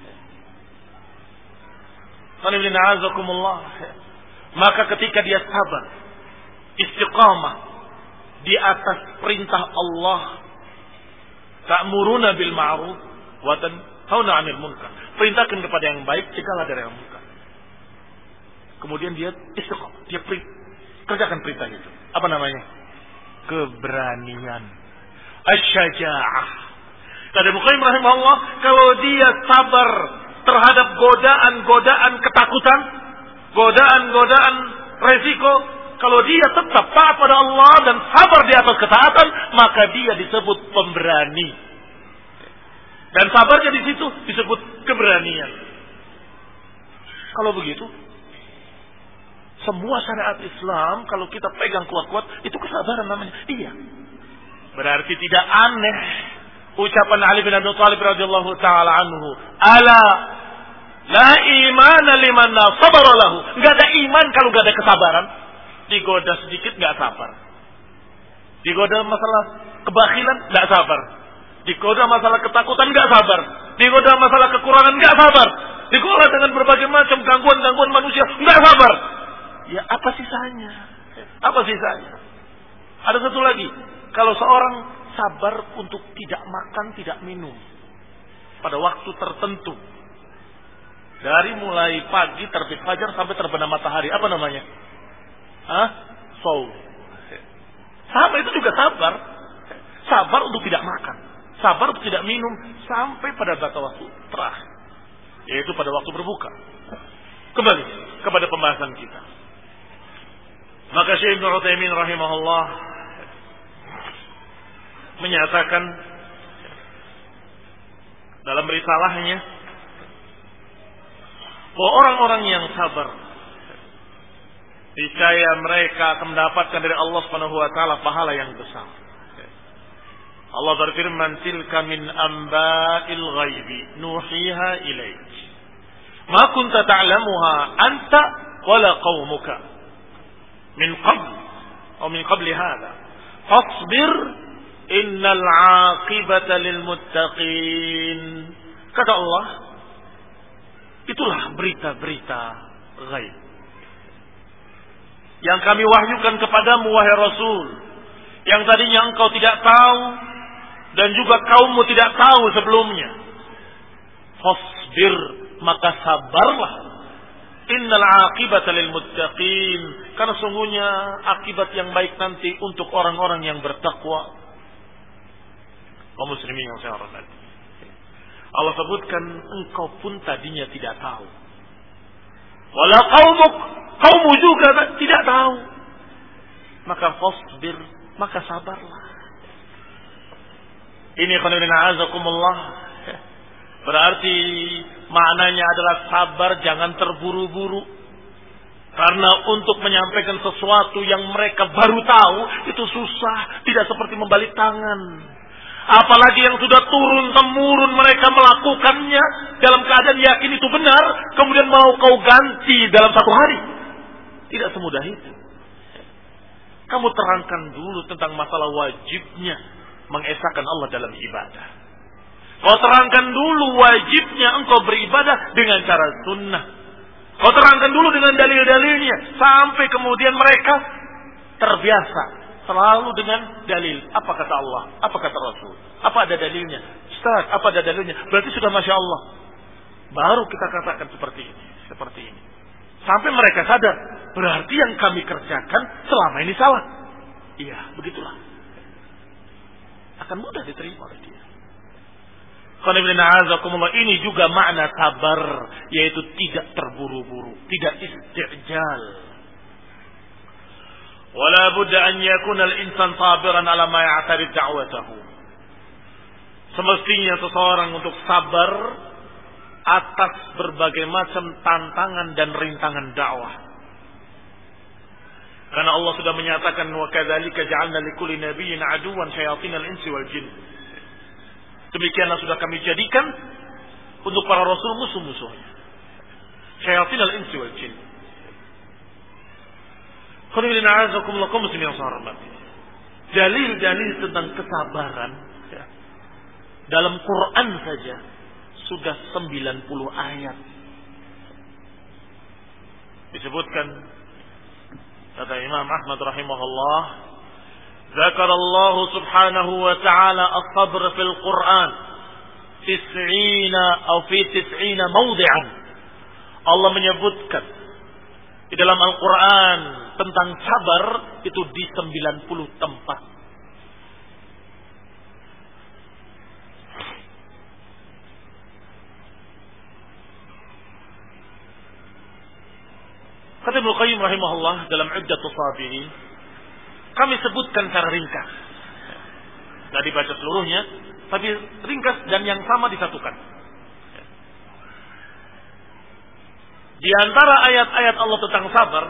Maka ketika dia sabar, istiqamah di atas perintah Allah, ta'muruna bil ma'ruf wa tanhauna 'anil munkar. Perintahkan kepada yang baik, cegahlah dari yang munkar. Kemudian dia istiqamah, dia kerjakan perintah itu. Apa namanya? Keberanian. Asy-syaja'ah. Kata Bukhari rahimahullah, kalau dia sabar terhadap godaan-godaan ketakutan, godaan-godaan resiko, kalau dia tetap taat pada Allah dan sabar di atas ketaatan, maka dia disebut pemberani. Dan sabarnya di situ disebut keberanian. Kalau begitu, semua syariat Islam kalau kita pegang kuat-kuat, itu kesabaran namanya. Iya. Berarti tidak aneh ucapan Ali bin Abi Thalib radhiyallahu taala anhu, "Ala la imana liman la sabara lahu." Enggak ada iman kalau enggak ada kesabaran. Digoda sedikit enggak sabar. Digoda masalah kebakhilan enggak sabar. Digoda masalah ketakutan enggak sabar. Digoda masalah kekurangan enggak sabar. Digoda dengan berbagai macam gangguan-gangguan manusia enggak sabar. Ya apa sisanya? Apa sisanya? Ada satu lagi. Kalau seorang sabar untuk tidak makan, tidak minum pada waktu tertentu, dari mulai pagi terbit fajar sampai terbenam matahari, apa namanya? Saum. Sama itu juga sabar. Sabar untuk tidak makan, sabar untuk tidak minum sampai pada batas waktu terakhir, yaitu pada waktu berbuka. Kembali. kepada pembahasan kita. Maka Syekh Ibnu Utsaimin rahimahullah menyatakan dalam risalahnya bahwa orang-orang yang sabar niscaya mereka akan mendapatkan dari Allah Subhanahu wa taala pahala yang besar. Allah berfirman, "Tilka min amba'il ghaibi nuhiha ilaik. Ma kunta ta'lamuha anta wala qaumuka min qabl atau min qabli hadha. Fasbir innal 'aqibata lil muttaqin." Kata Allah, itulah berita-berita ghaib yang kami wahyukan kepadamu wahai Rasul, yang tadinya engkau tidak tahu dan juga kaummu tidak tahu sebelumnya. Fasbir, maka sabarlah. Innal 'aqibata lil muttaqin, karena sungguhnya akibat yang baik nanti untuk orang-orang yang bertakwa. Kaum muslimin yang saya hormati, Allah sebutkan engkau pun tadinya tidak tahu. Wala qaumuk, kaummu juga tidak tahu. Maka fasbir, maka sabarlah. Ini qanina azakumullah. Berarti maknanya adalah sabar, jangan terburu-buru. Karena untuk menyampaikan sesuatu yang mereka baru tahu itu susah, tidak seperti membalik tangan. Apalagi yang sudah turun-temurun mereka melakukannya dalam keadaan yakin itu benar, kemudian mau kau ganti dalam satu hari. Tidak semudah itu. Kamu terangkan dulu tentang masalah wajibnya mengesahkan Allah dalam ibadah. Kau terangkan dulu wajibnya engkau beribadah dengan cara sunnah. Kau terangkan dulu dengan dalil-dalilnya, sampai kemudian mereka terbiasa selalu dengan dalil. Apa kata Allah? Apa kata Rasul? Apa ada dalilnya? Ustaz, apa ada dalilnya? Berarti sudah Masya Allah. Baru kita katakan seperti ini. Seperti ini. Sampai mereka sadar, berarti yang kami kerjakan selama ini salah. Iya, begitulah. Akan mudah diterima oleh dia. Ini juga makna sabar, yaitu tidak terburu-buru, tidak istijal. Wala budda an yakuna al-insan sabiran ala ma ya'tarid da'watahu. Semestinya seseorang untuk sabar atas berbagai macam tantangan dan rintangan dakwah. Karena Allah sudah menyatakan, wa kadzalika ja'alna likulli nabiyyin aduwwan syayatinal insi wal jin. Demikianlah sudah kami jadikan untuk para rasul musuh-musuhnya. Syayatinal insi wal jin. Dalil-dalil tentang kesabaran ya, dalam Quran saja sudah 90 ayat. Disebutkan kata Imam Ahmad rahimahullah, Zakarallahu subhanahu wa ta'ala as-sabr fil Quran 90 mawdi'an. Allah menyebutkan di dalam Al-Quran tentang sabar itu di 90 tempat. Kata Ibnu Qayyim rahimahullah dalam Iddatus Sabirin, kami sebutkan secara ringkas. Tidak dibaca seluruhnya, tapi ringkas dan yang sama disatukan. Di antara ayat-ayat Allah tentang sabar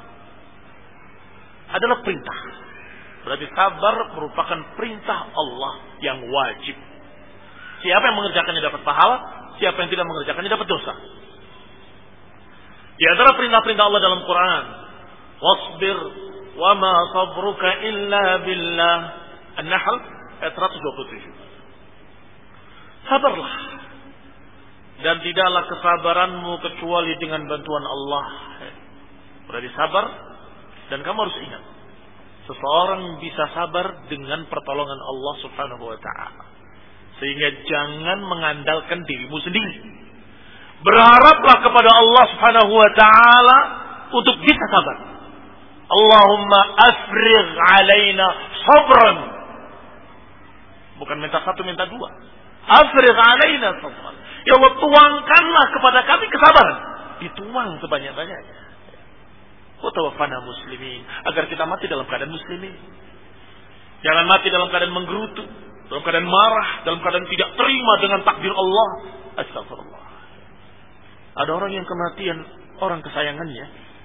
adalah perintah. Berarti sabar merupakan perintah Allah yang wajib. Siapa yang mengerjakannya dapat pahala, siapa yang tidak mengerjakannya dapat dosa. Di antara perintah-perintah Allah dalam Quran, wasbir wa ma sabruka illa billah. An-Nahl ayat 127. Sabarlah, dan tidaklah kesabaranmu kecuali dengan bantuan Allah. Berarti sabar, dan kamu harus ingat, seseorang bisa sabar dengan pertolongan Allah Subhanahu wa ta'ala. Sehingga jangan mengandalkan dirimu sendiri. Berharaplah kepada Allah Subhanahu wa ta'ala untuk bisa sabar. Allahumma afrigh alaina sabran. Bukan minta satu, minta dua. Afrigh alaina sabran. Ya Allah, tuangkanlah kepada kami kesabaran. dituang sebanyak-banyaknya. Wa tawaffana muslimin, agar kita mati dalam keadaan muslimin. Jangan mati dalam keadaan menggerutu, dalam keadaan marah, dalam keadaan tidak terima dengan takdir Allah. Astagfirullah. Ada orang yang kematian orang kesayangannya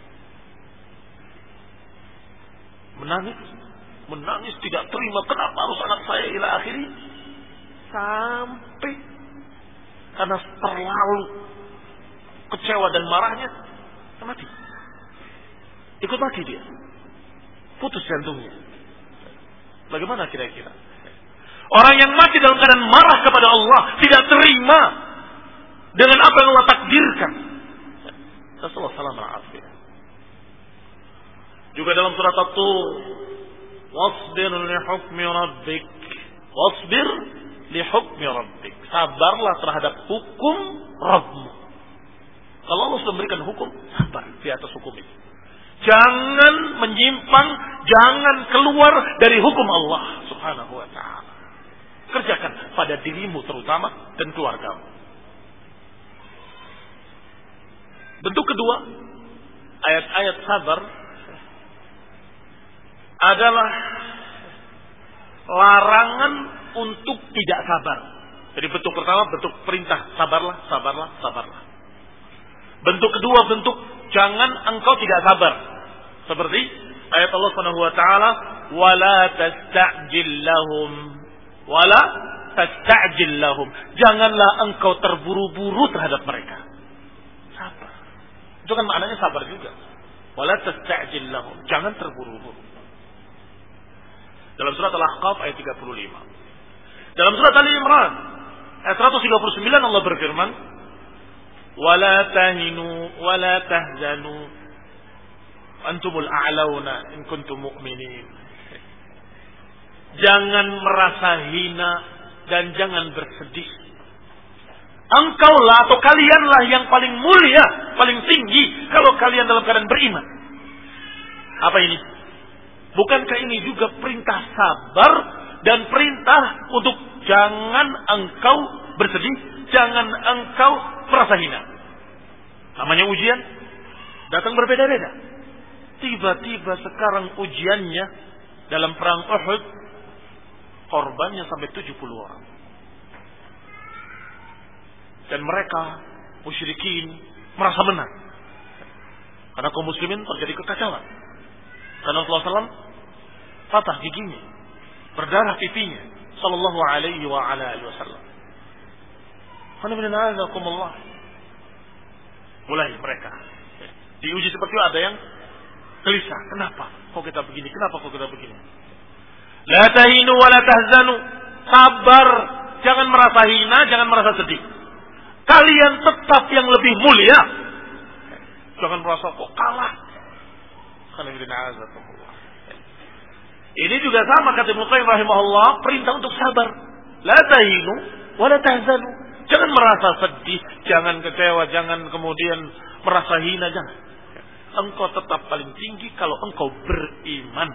menangis tidak terima, kenapa harus anak saya ila akhiri, sampai karena terlalu kecewa dan marahnya mati. Ikut mati dia, putus jantungnya. Bagaimana kira-kira orang yang mati dalam keadaan marah kepada Allah, tidak terima dengan apa yang Allah takdirkan? Rasulullah sallallahu alaihi wasallam juga dalam surat At-Tur, wasbir li hukmi rabbik, wasbir li hukmi rabbik, sabarlah terhadap hukum Rabbmu. Kalau Allah sudah memberikan hukum, sabar di atas hukum itu. Jangan menyimpang, jangan keluar dari hukum Allah subhanahu wa ta'ala. Kerjakan pada dirimu terutama dan keluargamu. Bentuk kedua, ayat-ayat sabar adalah larangan untuk tidak sabar. Jadi bentuk pertama, bentuk perintah, sabarlah, sabarlah, sabarlah. Bentuk kedua, bentuk jangan engkau tidak sabar. Seperti ayat Allah Subhanahu wa taala, "Wala tasta'jil lahum." Wala tasta'jil lahum. Janganlah engkau terburu-buru terhadap mereka. Sabar. Itu kan maknanya sabar juga. Wala tasta'jil lahum. Jangan terburu-buru. Dalam surat Al-Ahqaf ayat 35. Dalam surat Ali Imran ayat 139 Allah berfirman, "Wala tahinu wala tahzanu antumul a'launa in kuntum mu'minin." Jangan merasa hina dan jangan bersedih. Engkaulah atau kalianlah yang paling mulia, paling tinggi kalau kalian dalam keadaan beriman. Apa ini? Bukankah ini juga perintah sabar dan perintah untuk jangan engkau bersedih, jangan engkau merasa hina. Namanya ujian datang berbeda-beda. Tiba-tiba sekarang ujiannya dalam perang Uhud, korbannya sampai 70 orang. Dan mereka musyrikin merasa menang. Karena kaum muslimin terjadi kekacauan. Karena Rasulullah SAW patah giginya, berdarah pipinya, sallallahu alaihi wa ala alihi wasallam. Mulai mereka diuji seperti itu, ada yang gelisah. Kenapa kok kita begini? Kenapa kok kita begini? La tahinu wa la tahzanu. Sabar, jangan merasa hina, jangan merasa sedih. Kalian tetap yang lebih mulia. Jangan merasa kok kalah. Ini juga sama kata Ibnu Qayyim rahimahullah, perintah untuk sabar. La tahinu wa la tahzanu. Jangan merasa sedih, jangan kecewa, jangan kemudian merasa hina, jangan. Engkau tetap paling tinggi kalau engkau beriman.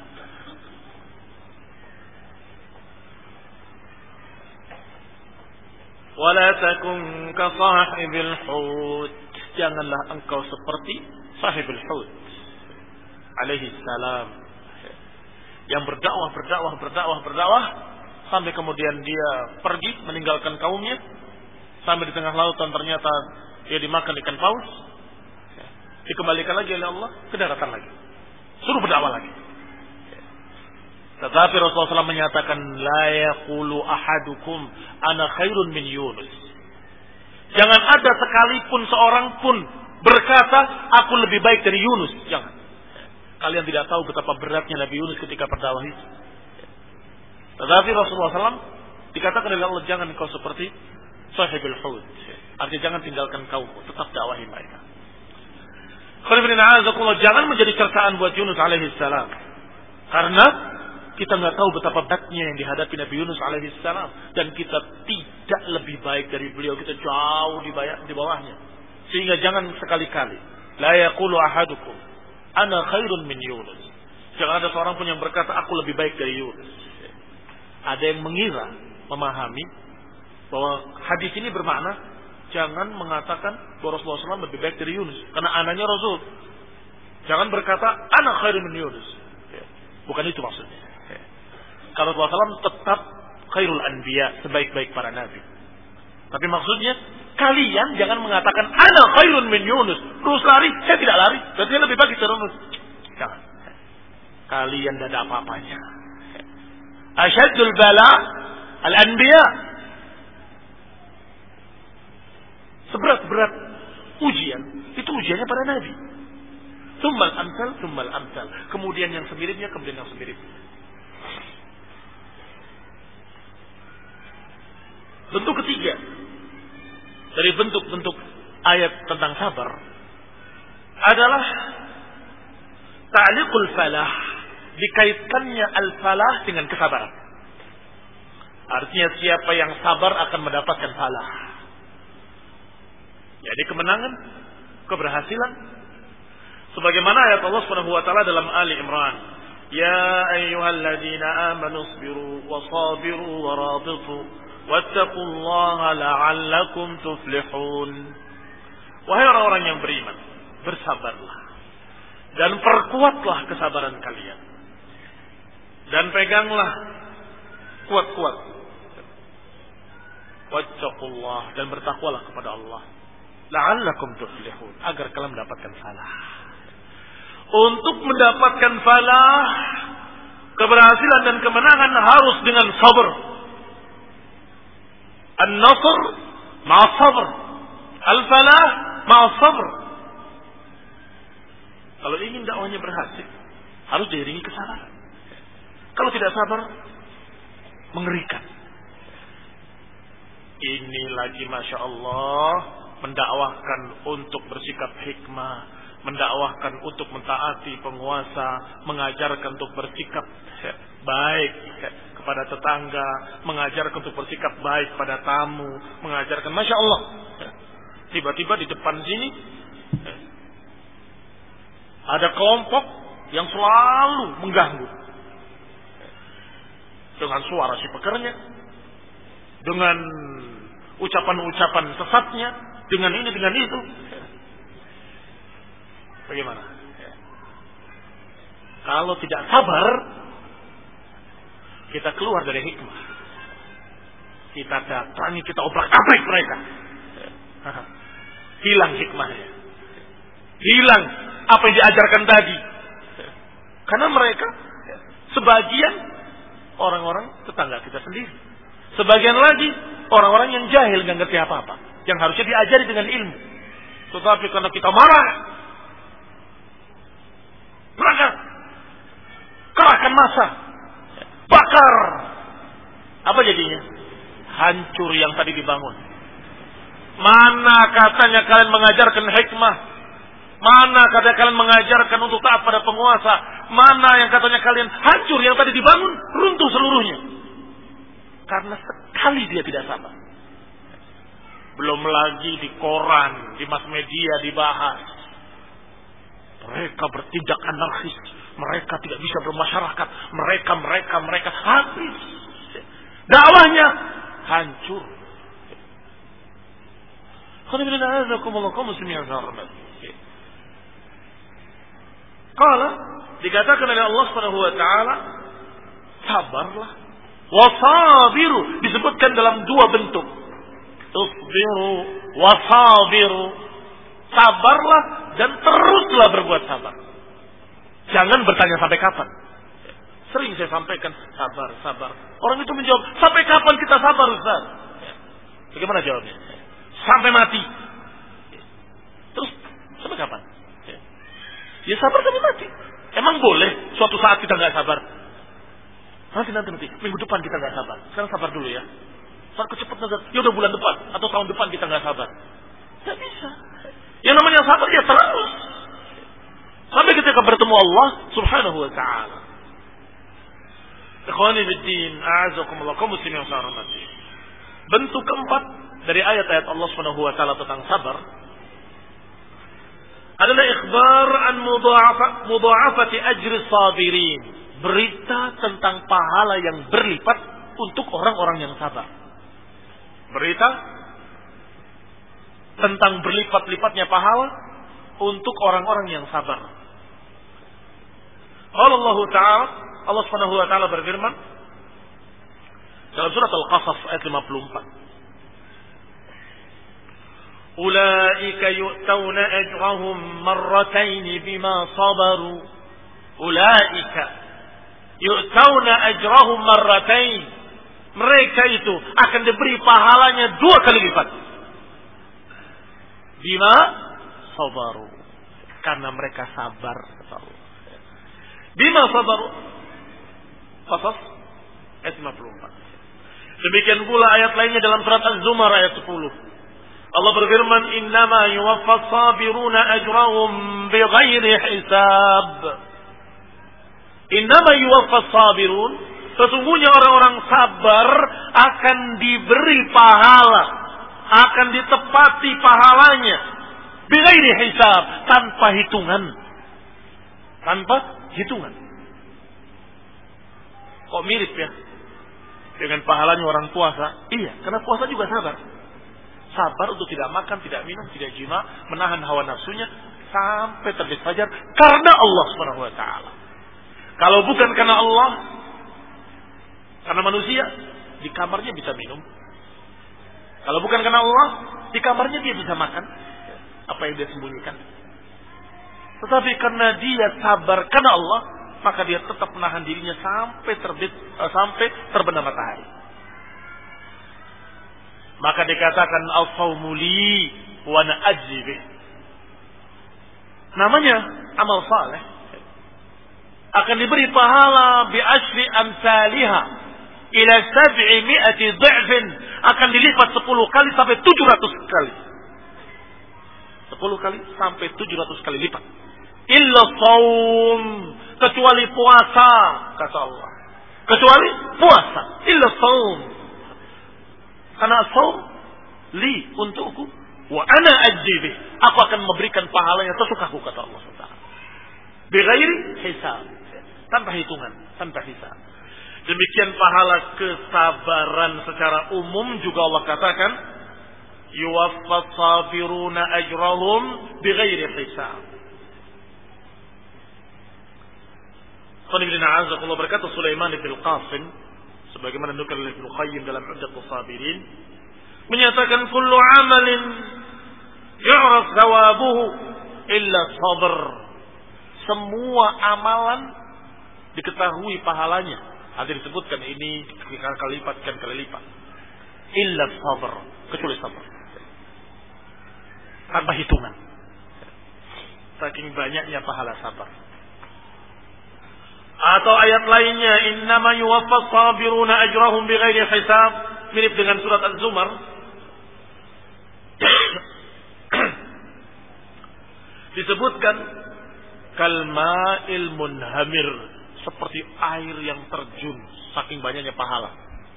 Wala takun ka sahibil hut. Janganlah engkau seperti sahibul hut alaihi salam, yang berdakwah sampai kemudian dia pergi meninggalkan kaumnya, sampai di tengah lautan ternyata dia dimakan ikan paus. Dikembalikan lagi oleh Allah ke daratan lagi, suruh berdakwah lagi. Tetapi Rasulullah SAW menyatakan, la yaqulu ahadukum ana khairun min Yunus. Jangan ada sekalipun seorang pun berkata aku lebih baik dari Yunus. Jangan. Kalian tidak tahu betapa beratnya Nabi Yunus ketika berdakwah itu. Tetapi Rasulullah SAW dikatakan oleh Allah, jangan kau seperti sahibul hud. Artinya jangan tinggalkan kaummu, tetap dakwahi mereka. Jangan menjadi cercaan buat Yunus alaihi salam. Karena kita nggak tahu betapa beratnya yang dihadapi Nabi Yunus alaihi salam, dan kita tidak lebih baik dari beliau, kita jauh di bawahnya. Sehingga jangan sekali-kali la yaqulu ahadukum ana khairun min Yunus. Jangan ada seorang pun yang berkata aku lebih baik dari Yunus. Ada yang mengira, memahami bahwa hadis ini bermakna jangan mengatakan bahwa Rasulullah SAW lebih baik dari Yunus karena anaknya Rasul. Jangan berkata ana khairun min Yunus. Bukan itu maksudnya. Kalau Rasulullah SAW tetap khairul anbiya, sebaik-baik para nabi. Tapi maksudnya kalian jangan mengatakan ana khairun min Yunus. Terus lari, saya tidak lari. Berarti saya lebih baik dari Yunus. Jangan. Kalian tidak ada apa-apanya. Asyaddul bala al-anbiya. Seberat-berat ujian, itu ujiannya para nabi. Tsummal amsal, tsummal amsal. Kemudian yang semiripnya, kemudian yang semiripnya. Bentuk ketiga dari bentuk-bentuk ayat tentang sabar adalah ta'liqul falah, dikaitkannya al-falah dengan kesabaran. Artinya siapa yang sabar akan mendapatkan falah. Jadi kemenangan, keberhasilan. Sebagaimana ayat Allah Subhanahu wa taala dalam Ali Imran, "Ya ayyuhalladzina amanu isbiru wasabiru warabitu wattaqullaha la'allakum tuflihun." Wahai orang-orang yang beriman, bersabarlah dan perkuatlah kesabaran kalian. Dan peganglah kuat-kuat. Wattaqullah, dan bertakwalah kepada Allah. La'allakum tuflihun, agar kalian mendapatkan falah. Untuk mendapatkan falah, keberhasilan dan kemenangan harus dengan sabar. An-nasr ma'a sabr, al-falah ma'a sabr. Kalau ingin dakwahnya berhasil, harus diiringi kesabaran. Kalau tidak sabar, mengerikan. Ini lagi Masya Allah, mendakwahkan untuk bersikap hikmah, mendakwahkan untuk mentaati penguasa, mengajarkan untuk bersikap baik kepada tetangga, mengajarkan untuk bersikap baik pada tamu, mengajarkan Masya Allah. Tiba-tiba di depan sini ada kelompok yang selalu mengganggu dengan suara si pekernya, dengan ucapan-ucapan sesatnya, dengan ini, dengan itu. Bagaimana? Kalau tidak sabar, kita keluar dari hikmah. Kita datangi, kita obrak-abrik mereka. Hilang hikmahnya. Hilang apa yang diajarkan tadi. Karena mereka sebagian orang-orang tetangga kita sendiri. Sebagian lagi orang-orang yang jahil, nggak ngerti apa-apa, yang harusnya diajari dengan ilmu. Tetapi karena kita marah, maka kerahkan massa, bakar. Apa jadinya? Hancur yang tadi dibangun. Mana katanya kalian mengajarkan hikmah? Mana katanya kalian mengajarkan untuk taat pada penguasa? Mana yang katanya kalian hancur yang tadi dibangun, runtuh seluruhnya. Karena sekali dia tidak sabar. Belum lagi di koran, di mass media dibahas. Mereka bertindak anarkis. Mereka tidak bisa bermasyarakat. Mereka habis. Dakwahnya hancur. Qala, dikatakan oleh Allah Subhanahu wa taala, sabarlah. Wasabiru disebutkan dalam dua bentuk. Isbiru wasabiru. Sabarlah dan teruslah berbuat sabar. Jangan bertanya sampai kapan. Sering saya sampaikan sabar. Orang itu menjawab, sampai kapan kita sabar, Ustaz? Bagaimana jawabnya? Sampai mati. Terus sampai kapan? Ya sabar sampai mati. Emang boleh suatu saat kita nggak sabar? Nanti. Minggu depan kita nggak sabar. Sekarang sabar dulu ya. Saat kecepatan, ya udah bulan depan atau tahun depan kita nggak sabar. Nggak bisa. Yang namanya sabar ya terus. Sampai ketika bertemu Allah Subhanahu wa taala. Ikhwani biddin, a'azakumullah, kaum muslimin yang saya hormati. Bentuk keempat dari ayat-ayat Allah Subhanahu wa taala tentang sabar adalah ikhbar an mudha'afati ajri sabirin. Berita tentang pahala yang berlipat untuk orang-orang yang sabar. Berita tentang berlipat-lipatnya pahala untuk orang-orang yang sabar. Allah Ta'ala, Allah Subhanahu wa taala berfirman dalam surat Al-Qasas ayat 54. Ulaika yu'tawna ajrahum marratayn bima sabaru. Ulaika yu'tawna ajrahum marratayn. Mereka itu akan diberi pahalanya 2 kali lipat. Bima sabaru. Karena mereka sabar. Bima sabaru. Qasas ayat 54. Demikian pula ayat lainnya dalam surat Az-Zumar ayat 10. Allah berfirman, "Innama yuwaffas sabiruna ajrahum bighairi hisab." Innama yuwaffas sabirun, sesungguhnya orang-orang sabar akan diberi pahala, akan ditepati pahalanya bighairi hisab, tanpa hitungan. Tanpa hitungan. Kok mirip ya dengan pahalanya orang puasa? Iya, karena puasa juga sabar. Sabar untuk tidak makan, tidak minum, tidak jima, menahan hawa nafsunya sampai terbit fajar karena Allah Subhanahu wa taala. Kalau bukan karena Allah, karena manusia, di kamarnya bisa minum. Kalau bukan karena Allah, di kamarnya dia bisa makan apa yang dia sembunyikan. Tetapi karena dia sabar karena Allah, maka dia tetap menahan dirinya sampai terbenam matahari. Maka dikatakan al-shaumu li wa ana ajzi bih. Namanya amal saleh akan diberi pahala bi asyri amsalha ila 700 dha'fin, akan dilipat 10 kali sampai 700 kali. 10 kali sampai 700 kali lipat. Illa shaum, kecuali puasa, kata Allah. Kecuali puasa, illa shaum. Karena shaum li untukku, wa ana ajzi bih, aku akan memberikan pahalanya sesukaku, kata Allah SWT. Bighairi hisab, tanpa hitungan, tanpa hisab. Demikian pahala kesabaran secara umum juga Allah katakan, yuwaffas sabiruna ajrahum bighairi hisab. Qanibina azakullah berkata Sulaiman bin Qasim, sebagaimana nukil oleh Ibnu Qayyim dalam Uddatus Sabirin, menyatakan kullu amalin yu'raf thawabuhu illa sabr. Semua amalan diketahui pahalanya. Ada disebutkan ini kali lipat, kali lipat. Illa sabr, kecuali sabar. Tanpa hitungan. Saking banyaknya pahala sabar. Atau ayat lainnya, innama yuwaffas sabiruna ajrahum bighairi hisab, mirip dengan surat Az-Zumar. Disebutkan kalma'il munhamir, seperti air yang terjun, saking banyaknya pahala.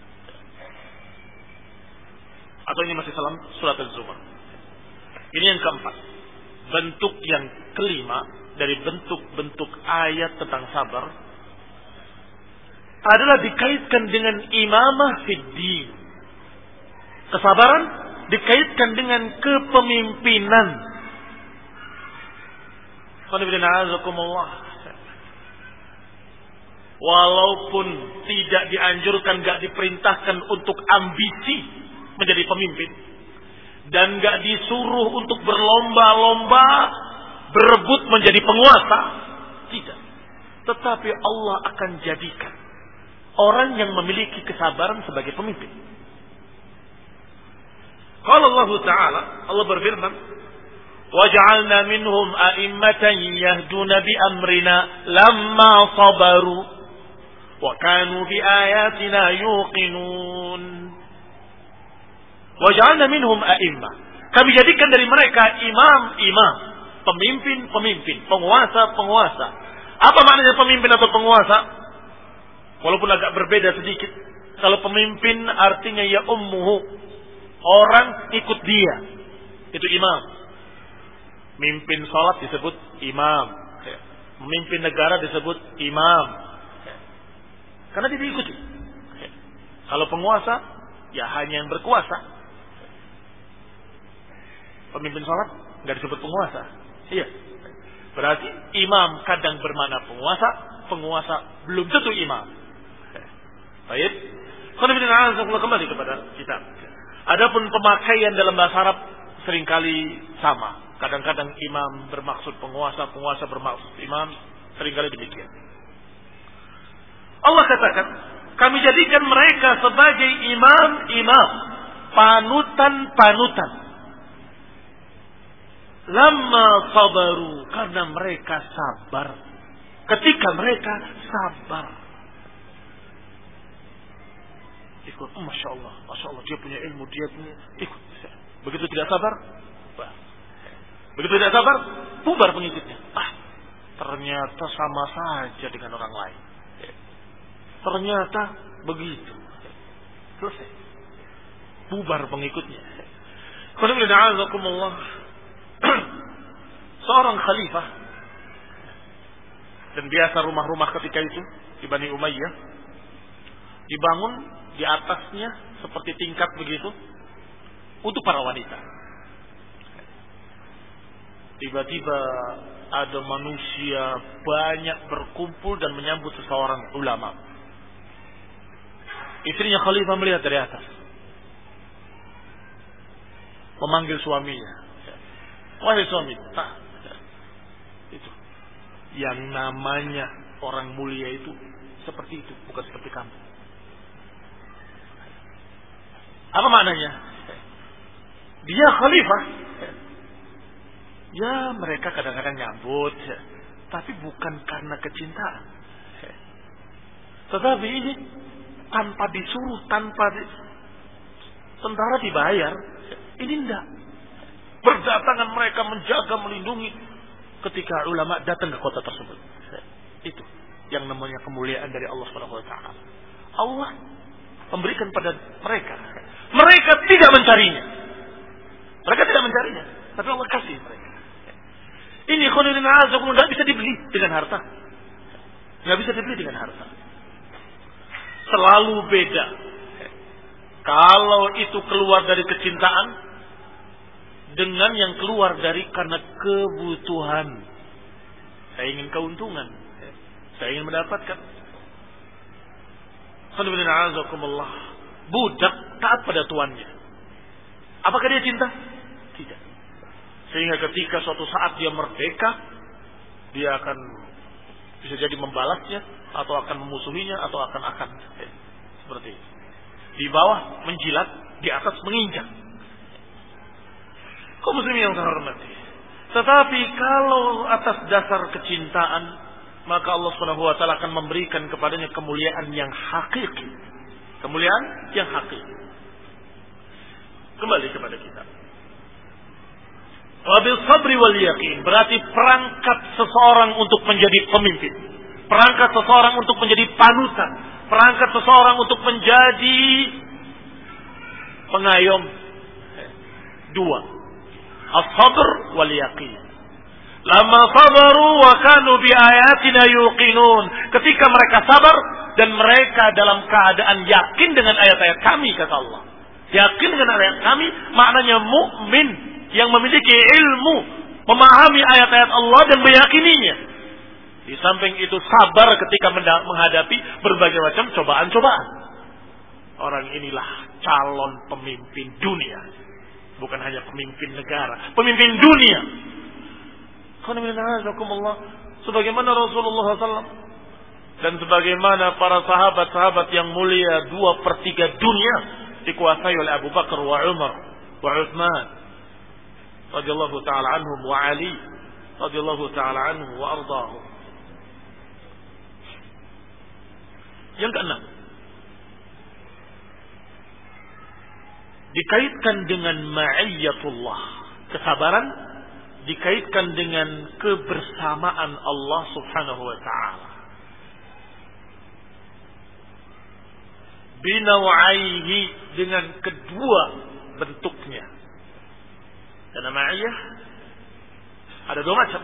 Atau ini masih dalam surat Az-Zumar. Ini yang keempat. Bentuk yang kelima dari bentuk-bentuk ayat tentang sabar adalah dikaitkan dengan imamah fiddin. Kesabaran dikaitkan dengan kepemimpinan. Walaupun tidak dianjurkan, gak diperintahkan untuk ambisi menjadi pemimpin, dan gak disuruh untuk berlomba-lomba berebut menjadi penguasa, tidak. Tetapi Allah akan jadikan orang yang memiliki kesabaran sebagai pemimpin. Qala Allah Ta'ala, Allah berfirman, waj'alna minhum a'immatan yahduna bi amrina lamma sabaru wa kanu bi ayatina yuqinun. Waj'alna minhum a'immah, kami jadikan dari mereka imam-imam, pemimpin-pemimpin, penguasa-penguasa. Apa maknanya pemimpin atau penguasa? Walaupun agak berbeda sedikit. Kalau pemimpin artinya ya ummuhu, orang ikut dia, itu imam. Mimpin salat disebut imam. Memimpin negara disebut imam. Karena dia diikuti. Kalau penguasa, ya hanya yang berkuasa. Pemimpin sholat nggak disebut penguasa. Iya. Berarti imam kadang bermakna penguasa, penguasa belum tentu imam. Baik. Kembali kepada kita. Adapun pemakaian dalam bahasa Arab seringkali sama. Kadang-kadang imam bermaksud penguasa, penguasa bermaksud imam, seringkali demikian. Allah katakan, kami jadikan mereka sebagai imam-imam, panutan-panutan. Lama sabaru, karena mereka sabar. Ketika mereka sabar. Ikut, Masya Allah, dia punya ilmu, dia punya ikut. Begitu tidak sabar, begitu tidak sabar, bubar pengikutnya. Ternyata sama saja dengan orang lain. Ternyata begitu. Selesai. Bubar pengikutnya. Seorang khalifah, dan biasa rumah-rumah ketika itu di Bani Umayyah dibangun di atasnya seperti tingkat begitu untuk para wanita. Tiba-tiba ada manusia banyak berkumpul dan menyambut seseorang ulama. Istrinya khalifah melihat dari atas, memanggil suaminya. Wahai suami, itu yang namanya orang mulia itu seperti itu, bukan seperti kamu. Apa maknanya? Dia khalifah. Ya, mereka kadang-kadang nyambut, tapi bukan karena kecintaan. Tetapi ini tanpa disuruh, tentara dibayar, ini enggak. Berdatangan mereka menjaga, melindungi ketika ulama datang ke kota tersebut. Itu yang namanya kemuliaan dari Allah Subhanahu wa taala. Allah memberikan pada mereka. Mereka tidak mencarinya. Mereka tidak mencarinya, tapi Allah kasih mereka. Ini khonilin azakum, tidak bisa dibeli dengan harta. Tidak bisa dibeli dengan harta. Selalu beda. Kalau itu keluar dari kecintaan dengan yang keluar dari karena kebutuhan. Saya ingin keuntungan. Saya ingin mendapatkan. Khonilin azakumullah. Budak taat pada tuannya. Apakah dia cinta? Tidak. Sehingga ketika suatu saat dia merdeka, dia akan bisa jadi membalasnya, atau akan memusuhinya, atau akan seperti itu. Di bawah menjilat, di atas menginjak. Kaum muslimin yang terhormati. Tetapi kalau atas dasar kecintaan, maka Allah Subhanahu wa taala akan memberikan kepadanya kemuliaan yang hakiki. Kemuliaan yang hakiki. Kembali kepada kita. Wabil sabri wal yakin, berarti perangkat seseorang untuk menjadi pemimpin, perangkat seseorang untuk menjadi panutan, perangkat seseorang untuk menjadi pengayom. Dua, as-sabr wal yakin. Lama sabaru wa kanu bi ayatina yuqinun. Ketika mereka sabar dan mereka dalam keadaan yakin dengan ayat-ayat kami, kata Allah. Yakin dengan ayat kami maknanya mukmin yang memiliki ilmu, memahami ayat-ayat Allah dan meyakininya. Di samping itu sabar ketika menghadapi berbagai macam cobaan-cobaan. Orang inilah calon pemimpin dunia. Bukan hanya pemimpin negara, pemimpin dunia. Sebagaimana Rasulullah SAW dan sebagaimana para sahabat-sahabat yang mulia 2/3 dunia dikuasai oleh Abu Bakar wa Umar wa Utsman radhiyallahu taala anhum wa Ali radhiyallahu taala anhu wa ardahum. Yang keenam, dikaitkan dengan ma'iyatullah, kesabaran dikaitkan dengan kebersamaan Allah Subhanahu wa taala. Binawaihi, dengan kedua bentuknya. Karena ma'iyah ada dua macam.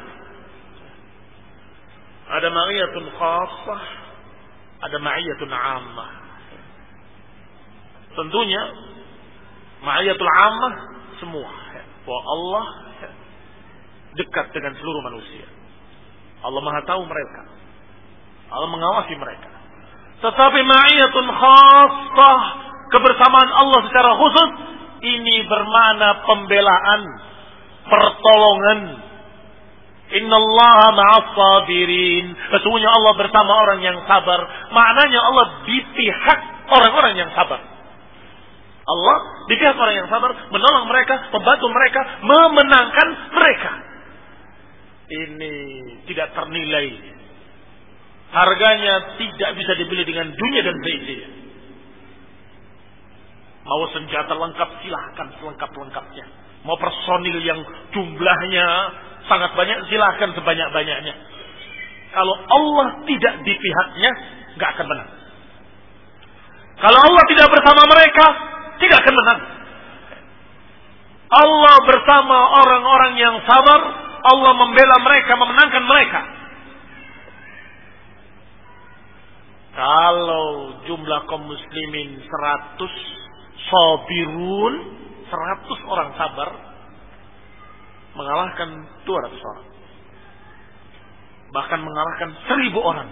Ada ma'iyatun khassah, ada ma'iyatun 'ammah. Tentunya ma'iyatul 'ammah semua. bahwa Allah dekat dengan seluruh manusia. Allah Maha tahu mereka. Allah mengawasi mereka. Tetapi ma'iyatun khassah, kebersamaan Allah secara khusus, ini bermakna pembelaan, pertolongan. Innallaha ma'as sabirin. Sesungguhnya Allah bersama orang yang sabar. Maknanya Allah di pihak orang-orang yang sabar. Allah di pihak orang yang sabar, menolong mereka, membantu mereka, memenangkan mereka. Ini tidak ternilai. Harganya tidak bisa dibeli dengan dunia dan seisinya. Mau senjata lengkap, silahkan selengkap-lengkapnya. Mau personil yang jumlahnya sangat banyak, silahkan sebanyak-banyaknya. Kalau Allah tidak di pihaknya, gak akan menang. Kalau Allah tidak bersama mereka, tidak akan menang. Allah bersama orang-orang yang sabar. Allah membela mereka, memenangkan mereka. Kalau jumlah kaum muslimin 100 sabirun, 100 orang sabar mengalahkan 200 orang. Bahkan mengalahkan 1000 orang.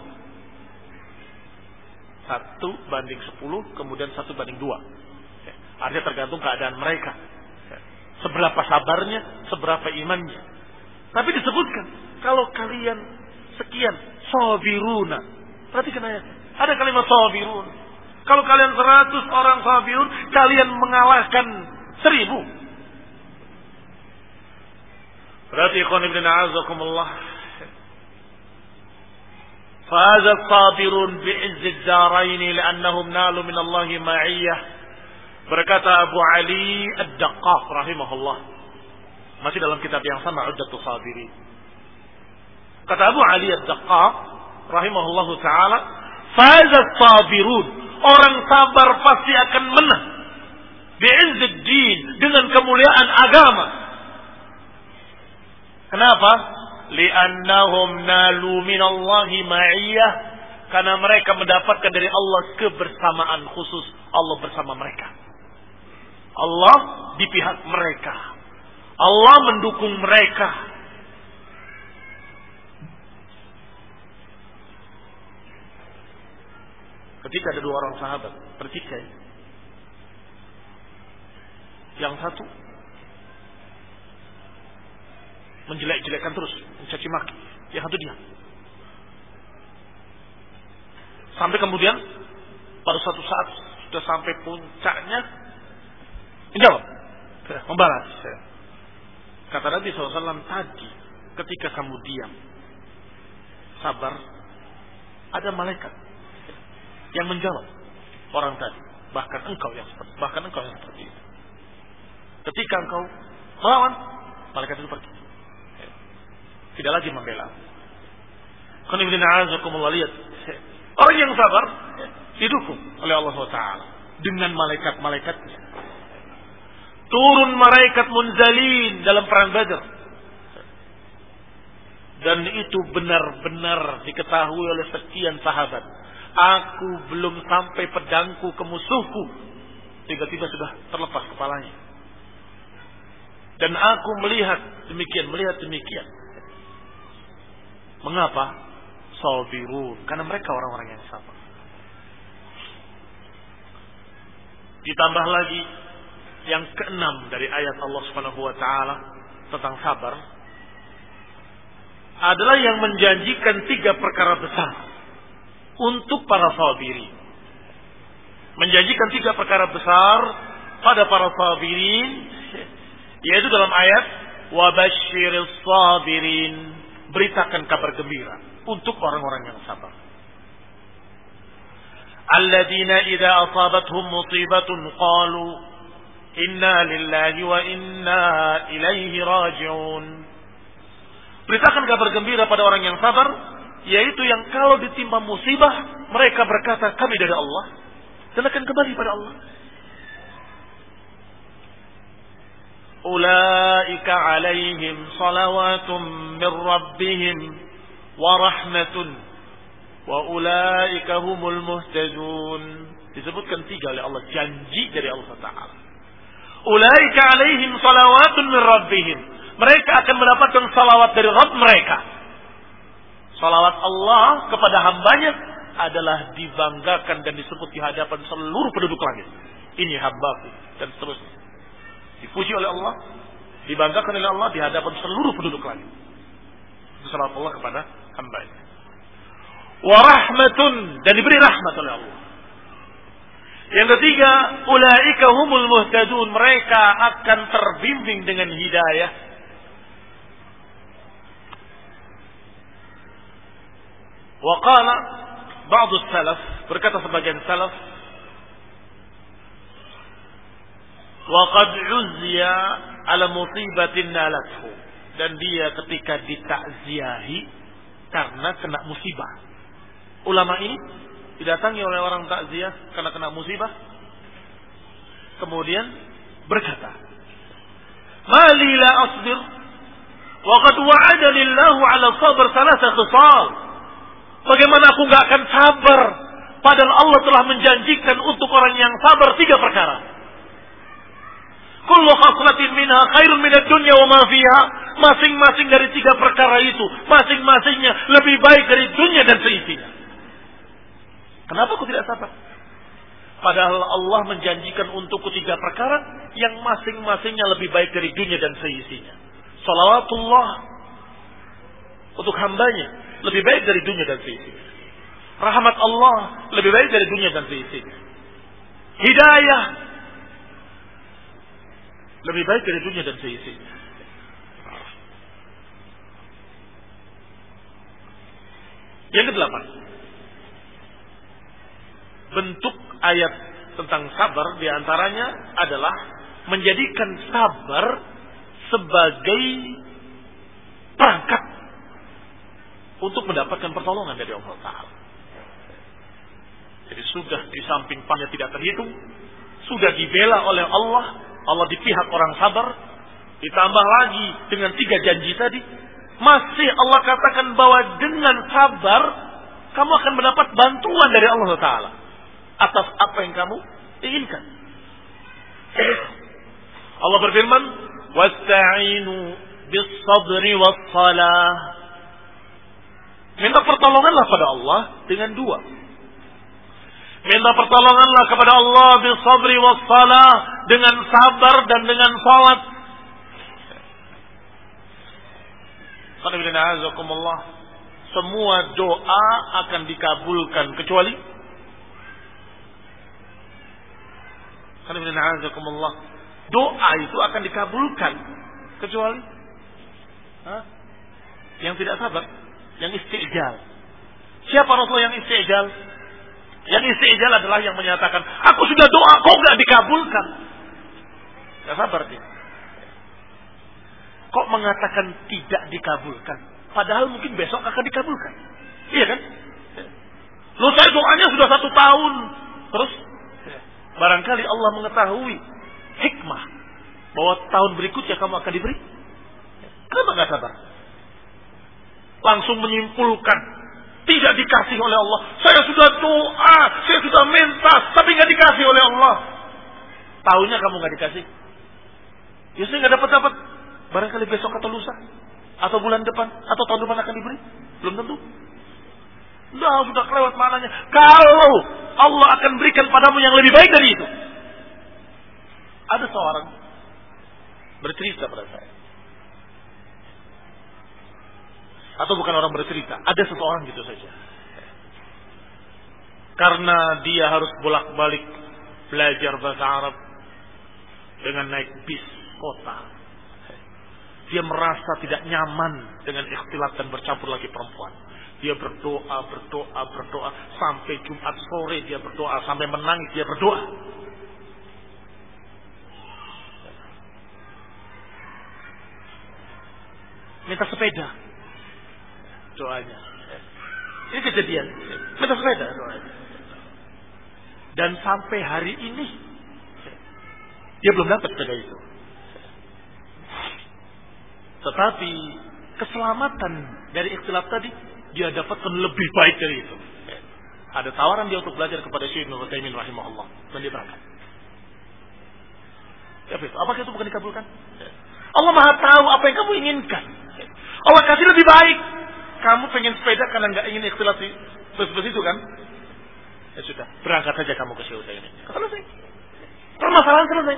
1:10, kemudian 1:2. Artinya tergantung keadaan mereka. Seberapa sabarnya, seberapa imannya. Tapi disebutkan, kalau kalian sekian, sabiruna. Perhatikan ayat. Ada kalimat sabirun. Kalau kalian 100 orang sabirun, kalian mengalahkan 1000. Berarti ikhwan ibn a'azakumullah. فهذا الصابرون بعز الدارين لأنهم نالوا من الله معية. Berkata Abu Ali Ad-Daqqaq rahimahullah, masih dalam kitab yang sama, Uddatus Sabirin. Kata Abu Ali Ad-Daqqaq rahimahullah taala, fazat sabirun, orang sabar pasti akan menang bi'izzid din, dengan kemuliaan agama. Kenapa? Li'annahum nalu minallahi ma'iyyah, karena mereka mendapatkan dari Allah kebersamaan khusus. Allah bersama mereka. Allah di pihak mereka. Allah mendukung mereka. Ketika ada 2 orang sahabat bertikai, yang satu menjelek-jelekkan terus, mencaci maki, yang satu diam. Sampai kemudian pada suatu saat sudah sampai puncaknya, menjawab, membalas. Kata Nabi SAW, tadi ketika kamu diam, sabar, ada malaikat yang menjawab orang tadi. Bahkan engkau yang seperti itu. Ketika engkau melawan, malaikat itu pergi. Tidak lagi membela. Lihat, orang yang sabar didukung oleh Allah SWT dengan malaikat-malaikatnya. Turun malaikat munzalin dalam perang Badar. Dan itu benar-benar diketahui oleh sekian sahabat. Aku belum sampai pedangku ke musuhku, tiba-tiba sudah terlepas kepalanya. Dan aku melihat demikian. Mengapa? Sabirun, karena mereka orang-orang yang sabar. Ditambah lagi yang keenam dari ayat Allah Subhanahu wa taala tentang sabar adalah yang menjanjikan 3 perkara besar untuk para sabirin. Menjanjikan 3 perkara besar pada para sabirin, yaitu dalam ayat wa basyiril sabirin, beritakan kabar gembira untuk orang-orang yang sabar. Alladzina idza asabathum musibatun qalu inna lillahi wa inna ilaihi raji'un. Beritakan kabar gembira pada orang yang sabar, yaitu yang kalau ditimpa musibah mereka berkata kami dari Allah dan akan kembali pada Allah. Ulaika alaihim salawatum min rabbihim wa rahmatun wa ulaika humul muhtadun. Disebutkan 3 oleh Allah, janji dari Allah Ta'ala. Ulaika alaihim salawatun min rabbihim. Mereka akan mendapatkan salawat dari Rabb mereka. Salawat Allah kepada hambanya adalah dibanggakan dan disebut di hadapan seluruh penduduk langit. Ini hambaku dan seterusnya. Dipuji oleh Allah, dibanggakan oleh Allah di hadapan seluruh penduduk langit. Itu salawat Allah kepada hambanya. Wa rahmatun, dan diberi rahmat oleh Allah. Yang ketiga, ulaika humul muhtadun, mereka akan terbimbing dengan hidayah. Wa qala ba'du salaf, berkata sebagian salaf, wa qad uzziya ala musibatin nalathu, dan dia ketika ditakziahi karena kena musibah. Ulama ini didatangi oleh orang takziah karena kena musibah, kemudian berkata, mali la asbir wa qad wa'adani Allah 'ala sabr thalatha khisal. Bagaimana aku enggak akan sabar padahal Allah telah menjanjikan untuk orang yang sabar 3 perkara. Kullu khaslatin minha khairun minad dunya wa ma fiha. Masing-masing dari 3 perkara itu, masing-masingnya lebih baik dari dunia dan seisinya. Kenapa aku tidak sabar? Padahal Allah menjanjikan untukku 3 perkara yang masing-masingnya lebih baik dari dunia dan seisinya. Salawatullah untuk hambanya lebih baik dari dunia dan seisinya. Rahmat Allah lebih baik dari dunia dan seisinya. Hidayah lebih baik dari dunia dan seisinya. Yang ke-8, bentuk ayat tentang sabar diantaranya adalah menjadikan sabar sebagai perangkat untuk mendapatkan pertolongan dari Allah Ta'ala. Jadi sudah di samping panjang tidak terhitung, sudah dibela oleh Allah, Allah di pihak orang sabar, ditambah lagi dengan 3 janji tadi, masih Allah katakan bahwa dengan sabar kamu akan mendapat bantuan dari Allah Ta'ala atas apa yang kamu inginkan. Allah berfirman, wasta'inu bis-sabri was-salah. Minta pertolonganlah pada Allah dengan 2. Minta pertolonganlah kepada Allah bis-sabri was-salah, dengan sabar dan dengan salat. Semua doa akan dikabulkan kecuali doa itu akan dikabulkan kecuali yang tidak sabar, yang istijal. Siapa Rasul yang istijal? Yang istijal adalah yang menyatakan, aku sudah doa kok enggak dikabulkan. Enggak sabar dia. Kok mengatakan tidak dikabulkan? Padahal mungkin besok akan dikabulkan. Iya kan? Loh, saya doanya sudah 1 tahun. Terus barangkali Allah mengetahui hikmah bahwa tahun berikutnya kamu akan diberi. Kenapa enggak sabar? Langsung menyimpulkan tidak dikasih oleh Allah. Saya sudah doa, saya sudah minta, tapi nggak dikasih oleh Allah. Tahunya kamu nggak dikasih. Ya saya nggak dapat. Barangkali besok atau lusa, atau bulan depan, atau tahun depan akan diberi. Belum tentu. Sudah kelewat maknanya. Kalau Allah akan berikan padamu yang lebih baik dari itu. Ada seorang bercerita pada saya. Atau bukan orang bercerita, ada seseorang gitu saja. Karena dia harus bolak-balik belajar bahasa Arab dengan naik bis kota. Dia merasa tidak nyaman dengan ikhtilat dan bercampur lagi perempuan. Dia berdoa sampai Jumat sore dia berdoa, sampai menangis dia berdoa. Minta sepeda doanya. Ini kejadian. Minta sepeda doanya. Dan sampai hari ini dia belum dapat sepeda itu. Tetapi keselamatan dari ikhtilaf tadi dia dapatkan lebih baik dari itu. Ada tawaran dia untuk belajar kepada Syekh Ibnu Utsaimin rahimahullah, dan dia berangkat. Apakah itu bukan dikabulkan? Allah Maha tahu apa yang kamu inginkan. Allah kasih lebih baik. Kamu pengen sepeda karena nggak ingin ikhtilat di bus-bus itu kan? Ya sudah, berangkat saja kamu ke Syuuta ini. Selesai. Permasalahan selesai.